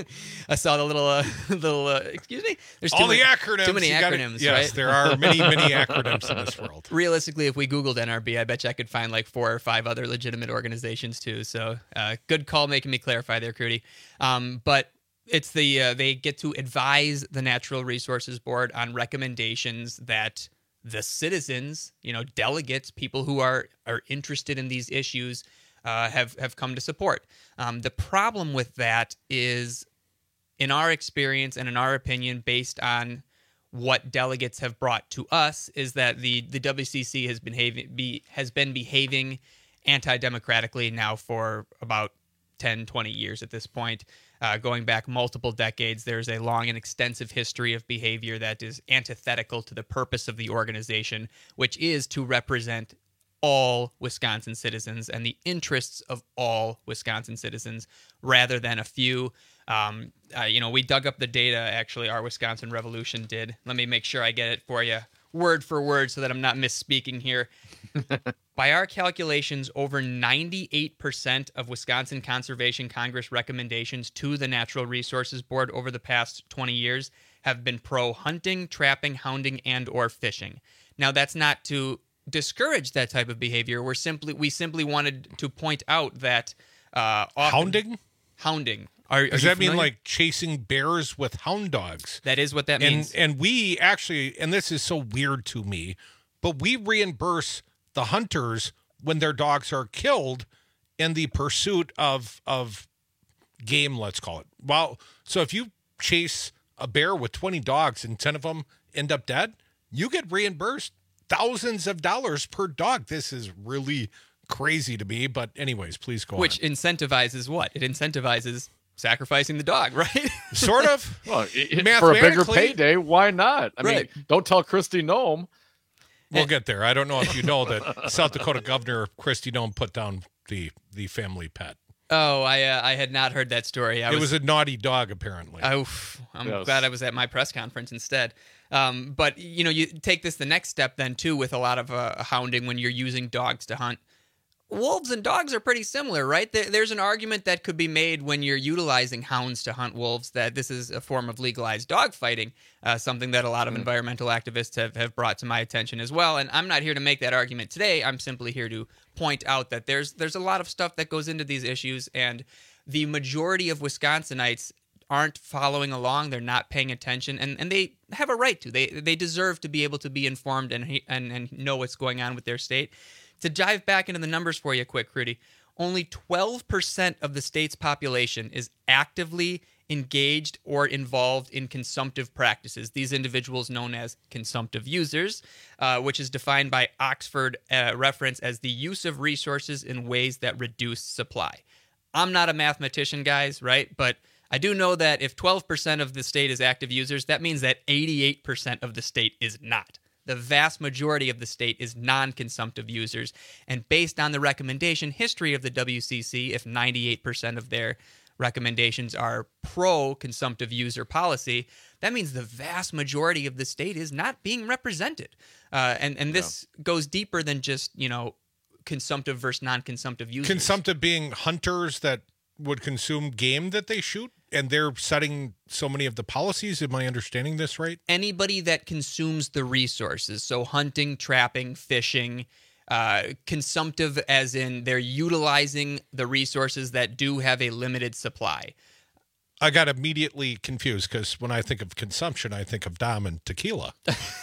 I saw the little, uh, little. Uh, excuse me. There's too All many, the acronyms. Too many You gotta- acronyms. yes, right? there are many, many acronyms in this world. Realistically, if we Googled N R B, I bet you I could find like four or five other legitimate organizations too. So, uh, good call making me clarify there, Crudy. Um, but it's the uh, they get to advise the Natural Resources Board on recommendations that the citizens, you know, delegates, people who are are interested in these issues, uh, have have come to support. Um, the problem with that is, in our experience and in our opinion, based on what delegates have brought to us, is that the the W C C has been behaving be has been behaving anti-democratically now for about ten, twenty years at this point. Uh, going back multiple decades, there's a long and extensive history of behavior that is antithetical to the purpose of the organization, which is to represent all Wisconsin citizens and the interests of all Wisconsin citizens rather than a few. Um, uh, you know, we dug up the data, actually, Our Wisconsin Revolution did. Let me make sure I get it for you word for word so that I'm not misspeaking here. By our calculations, over ninety-eight percent of Wisconsin Conservation Congress recommendations to the Natural Resources Board over the past twenty years have been pro-hunting, trapping, hounding, and or fishing. Now, that's not to discourage that type of behavior. We're simply we simply wanted to point out that uh, often, Hounding? Hounding. Are, are Does you that mean familiar? like chasing bears with hound dogs? That is what that and, means. And we actually, and this is so weird to me, but we reimburse the hunters when their dogs are killed in the pursuit of of game, let's call it. Well, so if you chase a bear with twenty dogs and ten of them end up dead, you get reimbursed thousands of dollars per dog. This is really crazy to me. But anyways, please go Which on. incentivizes what? It incentivizes sacrificing the dog, right? Sort of. Well, it, for a bigger payday, why not? I Right. mean, don't tell Christy Nome. We'll get there. I don't know if you know that South Dakota Governor Christy Nome put down the the family pet. Oh, I uh, I had not heard that story. I it was, was a naughty dog, apparently. Oh, I'm Yes. glad I was at my press conference instead. Um, but, you know, you take this the next step then, too, with a lot of uh, hounding when you're using dogs to hunt. Wolves and dogs are pretty similar, right? There, there's an argument that could be made when you're utilizing hounds to hunt wolves that this is a form of legalized dog fighting, uh, something that a lot of environmental activists have, have brought to my attention as well. And I'm not here to make that argument today. I'm simply here to point out that there's there's a lot of stuff that goes into these issues, and the majority of Wisconsinites aren't following along. They're not paying attention, and, and they have a right to. They they deserve to be able to be informed and and and know what's going on with their state. To dive back into the numbers for you quick, Rudy, only twelve percent of the state's population is actively engaged or involved in consumptive practices. These individuals known as consumptive users, uh, which is defined by Oxford uh, reference as the use of resources in ways that reduce supply. I'm not a mathematician, guys, right? But I do know that if twelve percent of the state is active users, that means that eighty-eight percent of the state is not. The vast majority of the state is non-consumptive users. And based on the recommendation history of the W C C, if ninety-eight percent of their recommendations are pro-consumptive user policy, that means the vast majority of the state is not being represented. Uh, and and this yeah. goes deeper than just, you know, consumptive versus non-consumptive users. Consumptive being hunters that would consume game that they shoot, and they're setting so many of the policies. Am I understanding this right? Anybody that consumes the resources, so hunting, trapping, fishing, uh, consumptive as in they're utilizing the resources that do have a limited supply. I got immediately confused because when I think of consumption, I think of Dom and tequila.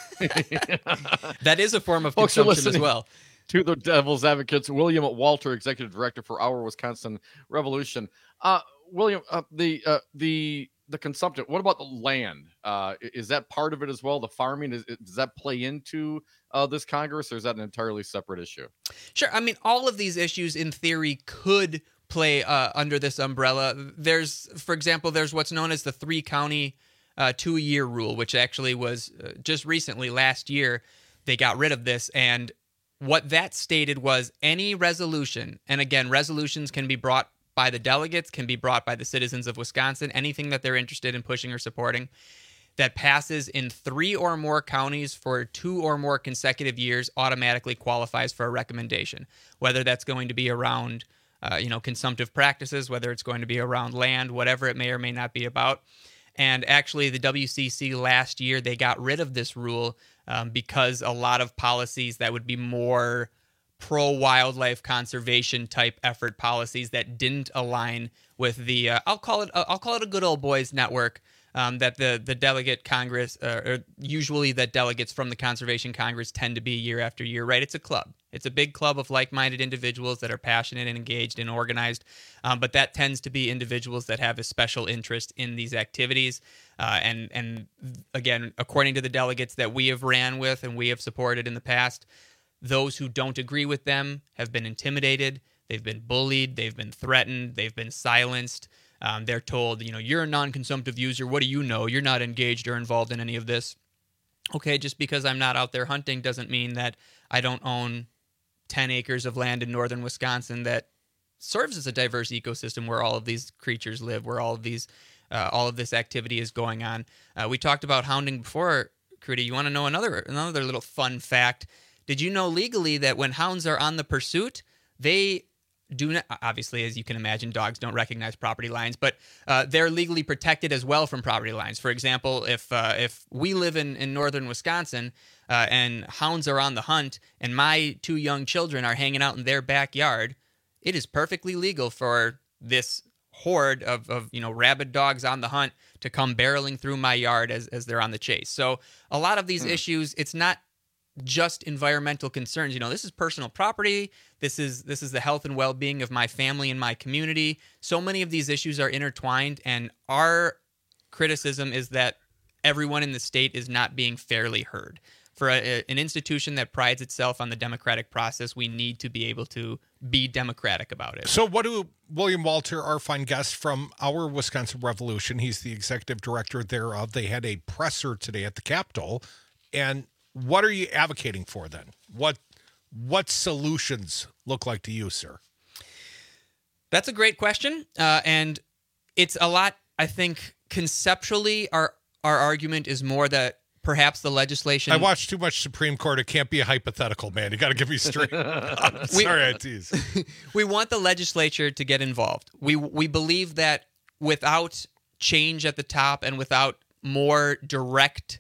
That is a form of Folks consumption as well. To the Devil's Advocates, William Walter, Executive Director for Our Wisconsin Revolution. Uh, William, uh, the uh, the the consumptive. What about the land? Uh, is that part of it as well? The farming is, does that play into uh, this Congress, or is that an entirely separate issue? Sure. I mean, all of these issues, in theory, could play uh, under this umbrella. There's, for example, there's what's known as the three county uh, two year rule, which actually was uh, just recently last year. They got rid of this, and what that stated was any resolution, and again, resolutions can be brought by the delegates, can be brought by the citizens of Wisconsin, anything that they're interested in pushing or supporting, that passes in three or more counties for two or more consecutive years automatically qualifies for a recommendation, whether that's going to be around uh, you know, consumptive practices, whether it's going to be around land, whatever it may or may not be about. And actually, the W C C last year, they got rid of this rule um, because a lot of policies that would be more pro-wildlife conservation type effort policies that didn't align with the, uh, I'll call it, uh, I'll call it a good old boys network um, that the the delegate Congress, uh, or usually that delegates from the Conservation Congress tend to be year after year, right? It's a club. It's a big club of like-minded individuals that are passionate and engaged and organized, um, but that tends to be individuals that have a special interest in these activities. Uh, and and again, according to the delegates that we have ran with and we have supported in the past, those who don't agree with them have been intimidated, they've been bullied, they've been threatened, they've been silenced. Um, they're told, you know, you're a non-consumptive user. What do you know? You're not engaged or involved in any of this. Okay, just because I'm not out there hunting doesn't mean that I don't own ten acres of land in northern Wisconsin that serves as a diverse ecosystem where all of these creatures live, where all of these, uh, all of this activity is going on. Uh, we talked about hounding before, Crudy. You want to know another another little fun fact? Did you know legally that when hounds are on the pursuit, they do not, obviously, as you can imagine, dogs don't recognize property lines, but uh, they're legally protected as well from property lines. For example, if uh, if we live in, in northern Wisconsin uh, and hounds are on the hunt and my two young children are hanging out in their backyard, it is perfectly legal for this horde of, of you know rabid dogs on the hunt to come barreling through my yard as, as they're on the chase. So a lot of these hmm. issues, it's not just environmental concerns. You know, this is personal property. This is this is the health and well-being of my family and my community. So many of these issues are intertwined, and our criticism is that everyone in the state is not being fairly heard. for a, a, an institution that prides itself on the democratic process, we need to be able to be democratic about it. So what do William Walter, our fine guest from Our Wisconsin Revolution, he's the executive director thereof, they had a presser today at the Capitol. And what are you advocating for then? What what solutions look like to you, sir? That's a great question. Uh, and it's a lot, I think, conceptually, our our argument is more that perhaps the legislation... I watched too much Supreme Court. It can't be a hypothetical, man. You got to give me straight. I'm sorry, I tease. We want the legislature to get involved. We we believe that without change at the top and without more direct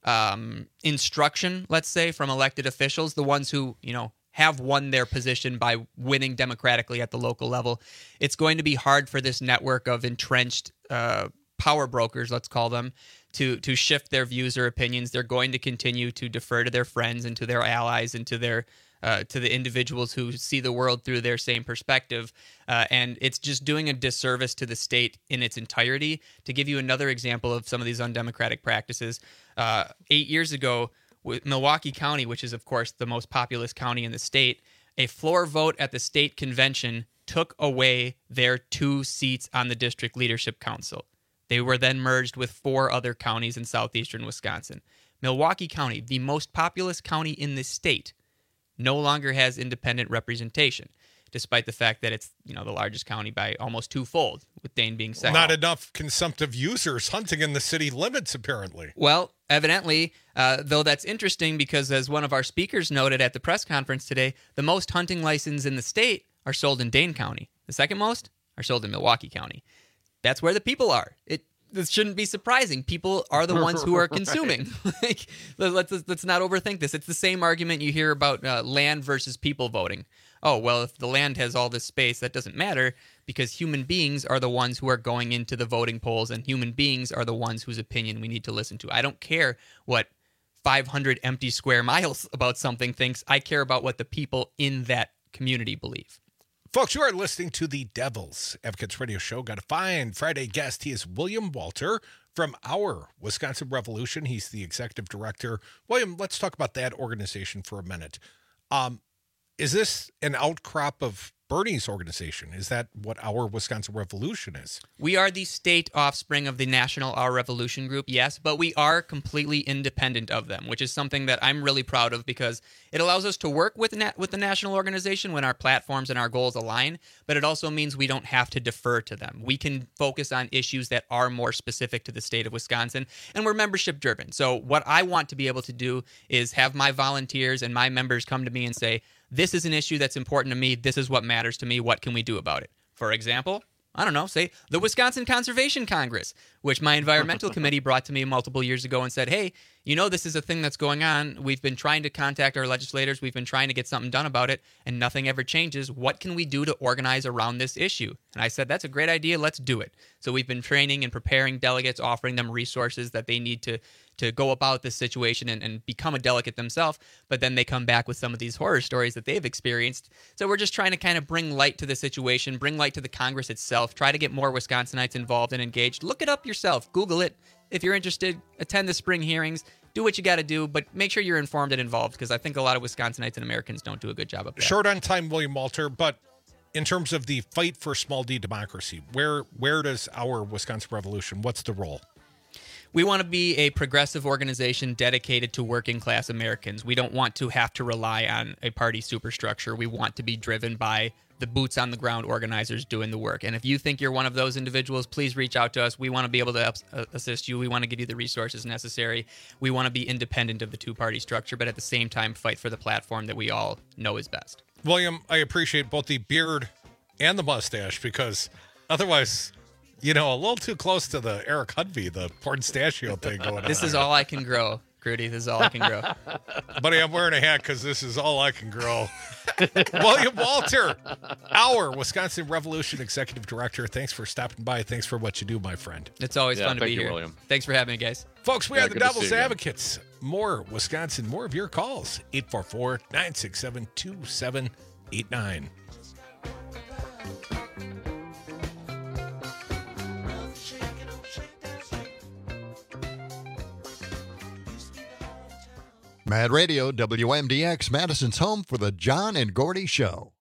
um, instruction, let's say, from elected officials, the ones who, you know, have won their position by winning democratically at the local level, it's going to be hard for this network of entrenched uh, power brokers, let's call them, to to shift their views or opinions. They're going to continue to defer to their friends and to their allies and to their uh, to the individuals who see the world through their same perspective. Uh, and it's just doing a disservice to the state in its entirety. To give you another example of some of these undemocratic practices, uh, eight years ago, with Milwaukee County, which is, of course, the most populous county in the state, a floor vote at the state convention took away their two seats on the district leadership council. They were then merged with four other counties in southeastern Wisconsin. Milwaukee County, the most populous county in the state, no longer has independent representation, despite the fact that it's, you know, the largest county by almost twofold, with Dane being second. Not enough consumptive users hunting in the city limits, apparently. Well, evidently, uh, though that's interesting because, as one of our speakers noted at the press conference today, the most hunting licenses in the state are sold in Dane County. The second most are sold in Milwaukee County. That's where the people are. It this shouldn't be surprising. People are the ones who are consuming. like, let's let's not overthink this. It's the same argument you hear about uh, land versus people voting. Oh, well, if the land has all this space, that doesn't matter because human beings are the ones who are going into the voting polls, and human beings are the ones whose opinion we need to listen to. I don't care what five hundred empty square miles about something thinks. I care about what the people in that community believe. Folks, you are listening to the Devil's Advocates Radio Show. Got a fine Friday guest. He is William Walter from Our Wisconsin Revolution. He's the executive director. William, let's talk about that organization for a minute. Um, is this an outcrop of Bernie's organization? Is that what Our Wisconsin Revolution is? We are the state offspring of the National Our Revolution group, yes, but we are completely independent of them, which is something that I'm really proud of because it allows us to work with na- with the national organization when our platforms and our goals align, but it also means we don't have to defer to them. We can focus on issues that are more specific to the state of Wisconsin, and we're membership driven. So what I want to be able to do is have my volunteers and my members come to me and say, this is an issue that's important to me. This is what matters to me. What can we do about it? For example, I don't know, say the Wisconsin Conservation Congress, which my environmental committee brought to me multiple years ago and said, hey, you know, this is a thing that's going on. We've been trying to contact our legislators. We've been trying to get something done about it, and nothing ever changes. What can we do to organize around this issue? And I said, that's a great idea. Let's do it. So we've been training and preparing delegates, offering them resources that they need to to go about this situation and, and become a delegate themselves, but then they come back with some of these horror stories that they've experienced. So we're just trying to kind of bring light to the situation, bring light to the Congress itself, try to get more Wisconsinites involved and engaged. Look it up yourself. Google it. If you're interested, attend the spring hearings. Do what you got to do, but make sure you're informed and involved because I think a lot of Wisconsinites and Americans don't do a good job of that. Short on time, William Walter, but in terms of the fight for small d democracy, where where does Our Wisconsin Revolution, what's the role? We want to be a progressive organization dedicated to working class Americans. We don't want to have to rely on a party superstructure. We want to be driven by the boots on the ground organizers doing the work. And if you think you're one of those individuals, please reach out to us. We want to be able to assist you. We want to give you the resources necessary. We want to be independent of the two-party structure, but at the same time fight for the platform that we all know is best. William, I appreciate both the beard and the mustache because otherwise, you know, a little too close to the Eric Hudvey, the pornstachio thing going on. This is all I can grow, Grudy. This is all I can grow. Buddy, I'm wearing a hat because this is all I can grow. William Walter, Our Wisconsin Revolution Executive Director. Thanks for stopping by. Thanks for what you do, my friend. It's always yeah, fun to be you, here. William. Thanks for having me, guys. Folks, we yeah, are the Devil's Advocates. More Wisconsin, more of your calls. eight four four, nine six seven, two seven eight nine. Mad Radio, W M D X, Madison's home for the John and Gordy Show.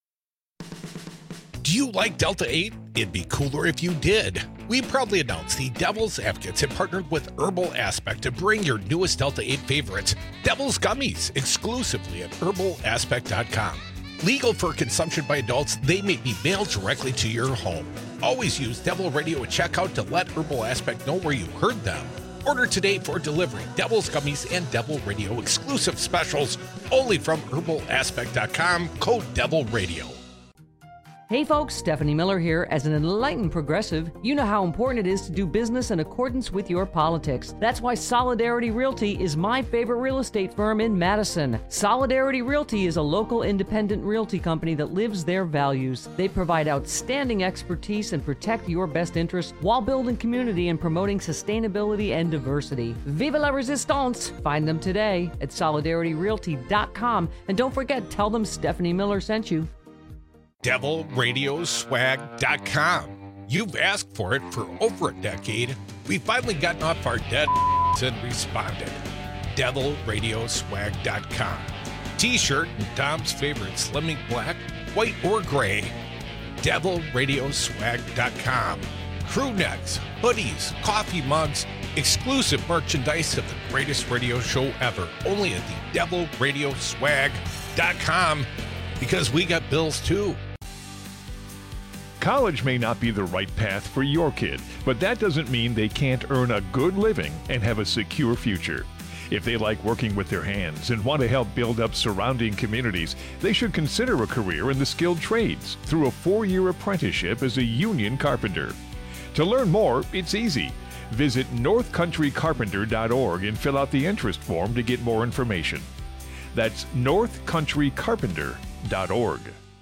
Do you like Delta eight? It'd be cooler if you did. We proudly announced the Devil's Advocates have partnered with Herbal Aspect to bring your newest Delta eight favorites, Devil's Gummies, exclusively at herbal aspect dot com. Legal for consumption by adults, they may be mailed directly to your home. Always use Devil Radio at checkout to let Herbal Aspect know where you heard them. Order today for delivery. Devil's Gummies and Devil Radio exclusive specials only from herbal aspect dot com, code Devil Radio. Hey folks, Stephanie Miller here. As an enlightened progressive, you know how important it is to do business in accordance with your politics. That's why Solidarity Realty is my favorite real estate firm in Madison. Solidarity Realty is a local independent realty company that lives their values. They provide outstanding expertise and protect your best interests while building community and promoting sustainability and diversity. Vive la resistance! Find them today at solidarity realty dot com. And don't forget, tell them Stephanie Miller sent you. devil radio swag dot com. You've asked for it for over a decade. We've finally gotten off our dead and responded. devil radio swag dot com. T-shirt and Tom's favorite Slimming Black, white or gray. devil radio swag dot com. Crew necks, hoodies, coffee mugs, exclusive merchandise of the greatest radio show ever. Only at the devil radio swag dot com, because we got bills too. College may not be the right path for your kid, but that doesn't mean they can't earn a good living and have a secure future. If they like working with their hands and want to help build up surrounding communities, they should consider a career in the skilled trades through a four-year apprenticeship as a union carpenter. To learn more, it's easy. Visit north country carpenter dot org and fill out the interest form to get more information. That's north country carpenter dot org.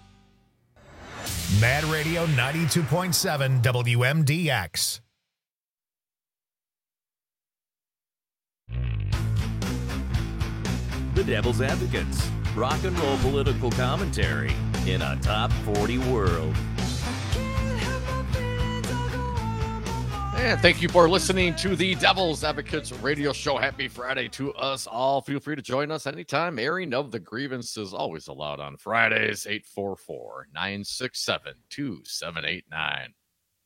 Mad Radio ninety-two point seven W M D X. The Devil's Advocates. Rock and roll political commentary in a top forty world. And thank you for listening to the Devil's Advocates radio show. Happy Friday to us all. Feel free to join us anytime. Airing of the grievance is always allowed on Fridays. eight four four, nine six seven, two seven eight nine.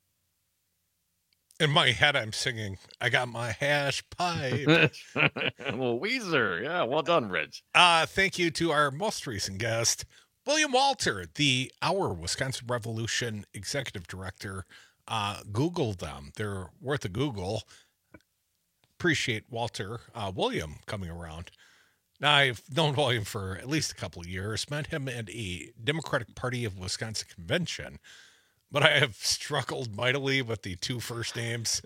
In my head, I'm singing, I got my hash pipe. Well, Weezer. Yeah, well done, Rich. Uh, thank you to our most recent guest, William Walter, the Our Wisconsin Revolution Executive Director. Uh, Google them. They're worth a Google. Appreciate Walter, uh, William coming around. Now, I've known William for at least a couple of years, met him at a Democratic Party of Wisconsin convention, but I have struggled mightily with the two first names.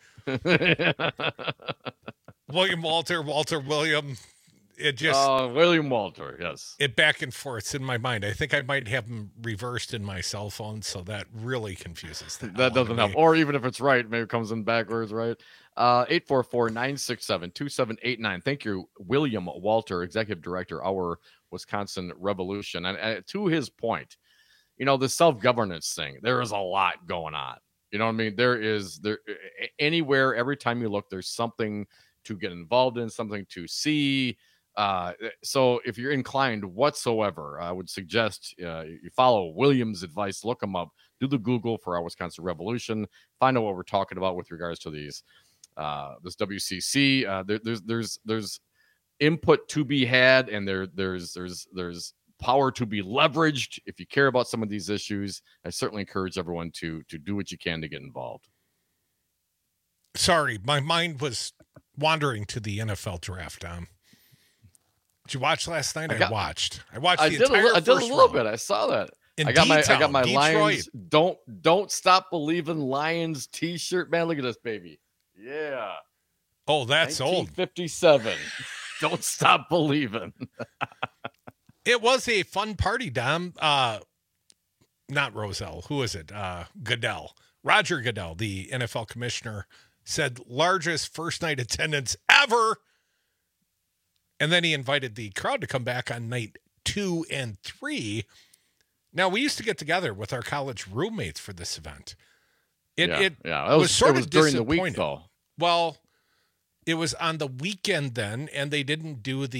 William Walter, Walter William. It just uh, William Walter, yes. It back and forth in my mind. I think I might have them reversed in my cell phone, so that really confuses them. That doesn't help. Or even if it's right, maybe it comes in backwards, right? Uh, eight four four, nine six seven, two seven eight nine. Thank you, William Walter, Executive Director, Our Wisconsin Revolution. And uh, to his point, you know, the self-governance thing, there is a lot going on. You know what I mean? There is, there anywhere, every time you look, there's something to get involved in, something to see. Uh, so if you're inclined whatsoever, I would suggest uh, you follow William's advice, look him up, do the Google for Our Wisconsin Revolution, find out what we're talking about with regards to these, uh, this W C C. Uh, there, there's, there's, there's input to be had, and there, there's, there's, there's power to be leveraged. If you care about some of these issues, I certainly encourage everyone to, to do what you can to get involved. Sorry, my mind was wandering to the N F L draft. Um, Did you watch last night? I, got, I watched. I watched. I the did. entire A, I did a little round. bit. I saw that. In I got my. I got my Detroit. Lions. Don't don't stop believing Lions T-shirt, man. Look at this baby. Yeah. Oh, that's old. fifty-seven. Don't stop believing. It was a fun party, Dom. Uh, not Roselle. Who is it? Uh, Goodell. Roger Goodell, the N F L commissioner, said largest first night attendance ever. And then he invited the crowd to come back on night two and three. Now, we used to get together with our college roommates for this event. It, yeah, it yeah. It was, was sort it was of during the week, though. Well, it was on the weekend then, and they didn't do the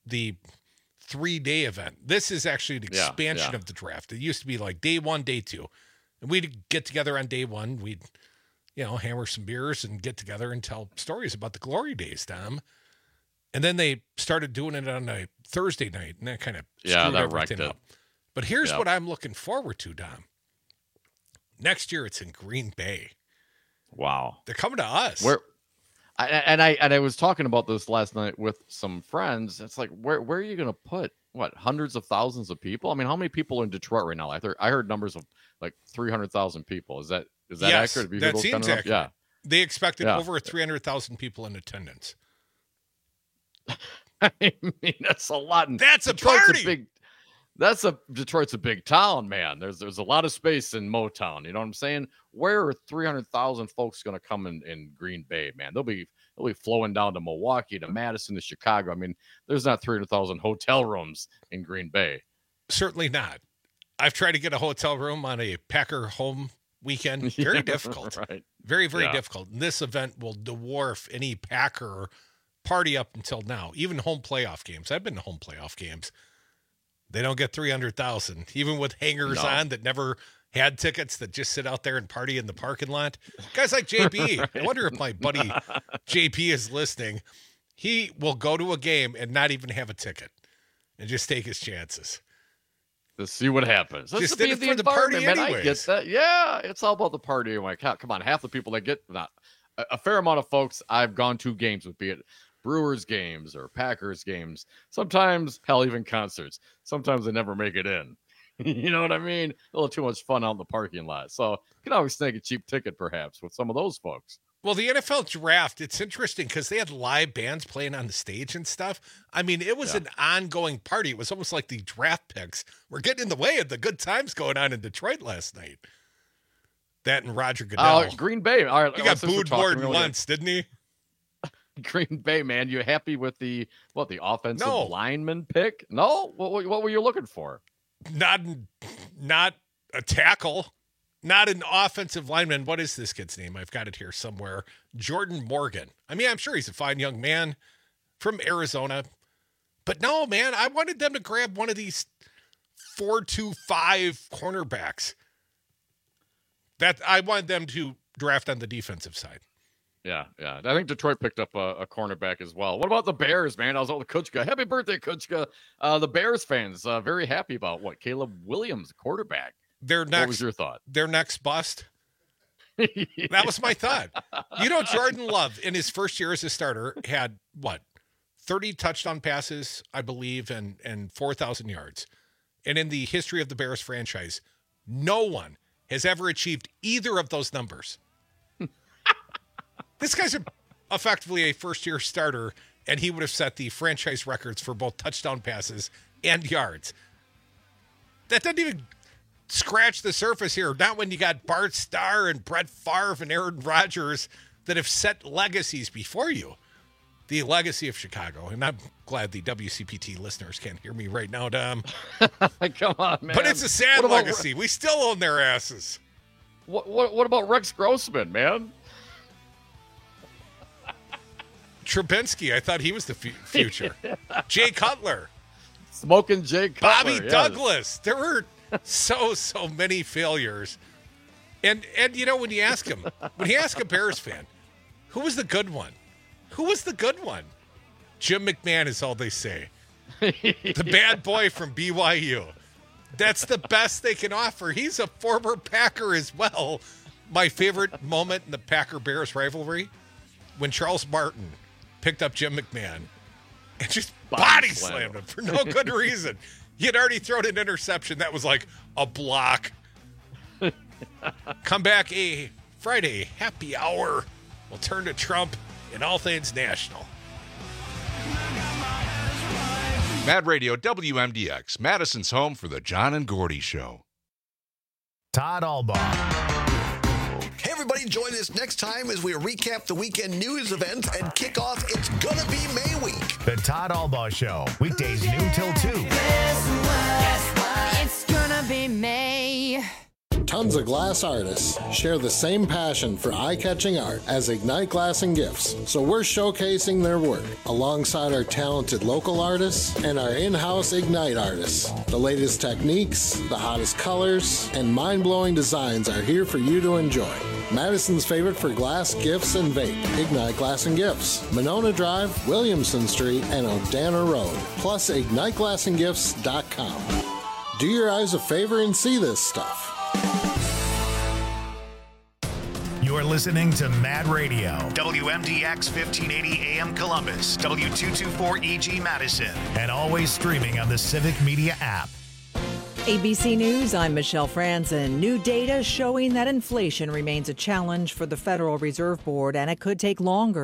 the three-day event. This is actually an Yeah, expansion yeah. of the draft. It used to be like day one, day two. And we'd get together on day one. We'd, you know, hammer some beers and get together and tell stories about the glory days, Dom. And then they started doing it on a Thursday night, and that kind of Yeah, screwed that everything wrecked it. up. But here's Yep. what I'm looking forward to, Dom. Next year, it's in Green Bay. Wow. They're coming to us. Where I, and I and I was talking about this last night with some friends. It's like, where where are you going to put what hundreds of thousands of people? I mean, how many people are in Detroit right now? I heard I heard numbers of like three hundred thousand people. Is that is that yes, accurate? Have you that heard those seems kind of numbers? accurate. They expected Yeah. over three hundred thousand people in attendance. I mean, that's a lot. And That's a Detroit's party. big. That's a Detroit's a big town, man. There's there's a lot of space in Motown. You know what I'm saying? Where are three hundred thousand folks going to come in, in Green Bay, man? They'll be they'll be flowing down to Milwaukee, to Madison, to Chicago. I mean, there's not three hundred thousand hotel rooms in Green Bay. Certainly not. I've tried to get a hotel room on a Packer home weekend. Very Yeah, difficult. right. Very, very Yeah. difficult. And this event will dwarf any Packer party up until now, even home playoff games. I've been to home playoff games. They don't get three hundred thousand, even with hangers No. on that never had tickets that just sit out there and party in the parking lot. Guys like J P. Right. I wonder if my buddy J P is listening. He will go to a game and not even have a ticket and just take his chances. To see what happens. That's Just the did beauty it of for the the party environment, man. I get anyways. that. Yeah, it's all about the party. I'm like, come on, half the people that get not a, a fair amount of folks I've gone to games with, be it Brewers games or Packers games. Sometimes, hell, even concerts. Sometimes they never make it in. You know what I mean? A little too much fun out in the parking lot. So you can always snag a cheap ticket, perhaps, with some of those folks. Well, the N F L draft, it's interesting because they had live bands playing on the stage and stuff. I mean, it was Yeah. an ongoing party. It was almost like the draft picks were getting in the way of the good times going on in Detroit last night. That and Roger Goodell. Uh, Green Bay. All right, he well, got since we're booed talking, more we're than gonna get- once, didn't he? Green Bay, man, you happy with the what the offensive No. lineman pick? No, what, what what were you looking for? Not, not a tackle, not an offensive lineman. What is this kid's name? I've got it here somewhere. Jordan Morgan. I mean, I'm sure he's a fine young man from Arizona, but no, man, I wanted them to grab one of these four two five cornerbacks. That I wanted them to draft on the defensive side. Yeah, yeah. I think Detroit picked up a, a cornerback as well. What about the Bears, man? I was out with Kuchka. Happy birthday, Kuchka. Uh, the Bears fans uh, very happy about what Caleb Williams, quarterback. Their next, What was your thought? Their next bust. That was my thought. You know, Jordan Love in his first year as a starter had what, thirty touchdown passes, I believe, and and four thousand yards. And in the history of the Bears franchise, no one has ever achieved either of those numbers. This guy's a, effectively a first-year starter, and he would have set the franchise records for both touchdown passes and yards. That doesn't even scratch the surface here. Not when you got Bart Starr and Brett Favre and Aaron Rodgers that have set legacies before you. The legacy of Chicago. And I'm glad the W C P T listeners can't hear me right now, Dom. Come on, man. But it's a sad What about- legacy. We still own their asses. What, what what about Rex Grossman, man? Trubinsky, I thought he was the fu- future. Jay Cutler. Smoking Jay Cutler. Bobby yes. Douglas. There were so, so many failures. And, and you know, when you ask him, when you ask a Bears fan, who was the good one? Who was the good one? Jim McMahon is all they say. The bad boy from B Y U. That's the best they can offer. He's a former Packer as well. My favorite moment in the Packer-Bears rivalry, when Charles Martin picked up Jim McMahon and just body, Body slammed slam him for no good reason. He had already thrown an interception that was like a block. Come back a Friday happy hour. We'll turn to Trump and all things national. Mad Radio W M D X, Madison's home for the John and Gordy Show. Todd Albaugh. Hey, everybody, join us next time as we recap the weekend news events and kick off It's Gonna Be May Week. The Todd Albaugh Show, weekdays noon till two. It's gonna be May. Time Tons of glass artists share the same passion for eye-catching art as Ignite Glass and Gifts, so we're showcasing their work alongside our talented local artists and our in-house Ignite artists. The latest techniques, the hottest colors, and mind-blowing designs are here for you to enjoy. Madison's favorite for glass, gifts, and vape, Ignite Glass and Gifts. Monona Drive, Williamson Street, and O'Dana Road. Plus, ignite glass and gifts dot com. Do your eyes a favor and see this stuff. You're listening to Mad Radio, W M D X fifteen eighty A M Columbus, W two twenty-four E G Madison, and always streaming on the Civic Media app. A B C News, I'm Michelle Franzen. New data showing that inflation remains a challenge for the Federal Reserve Board, and it could take longer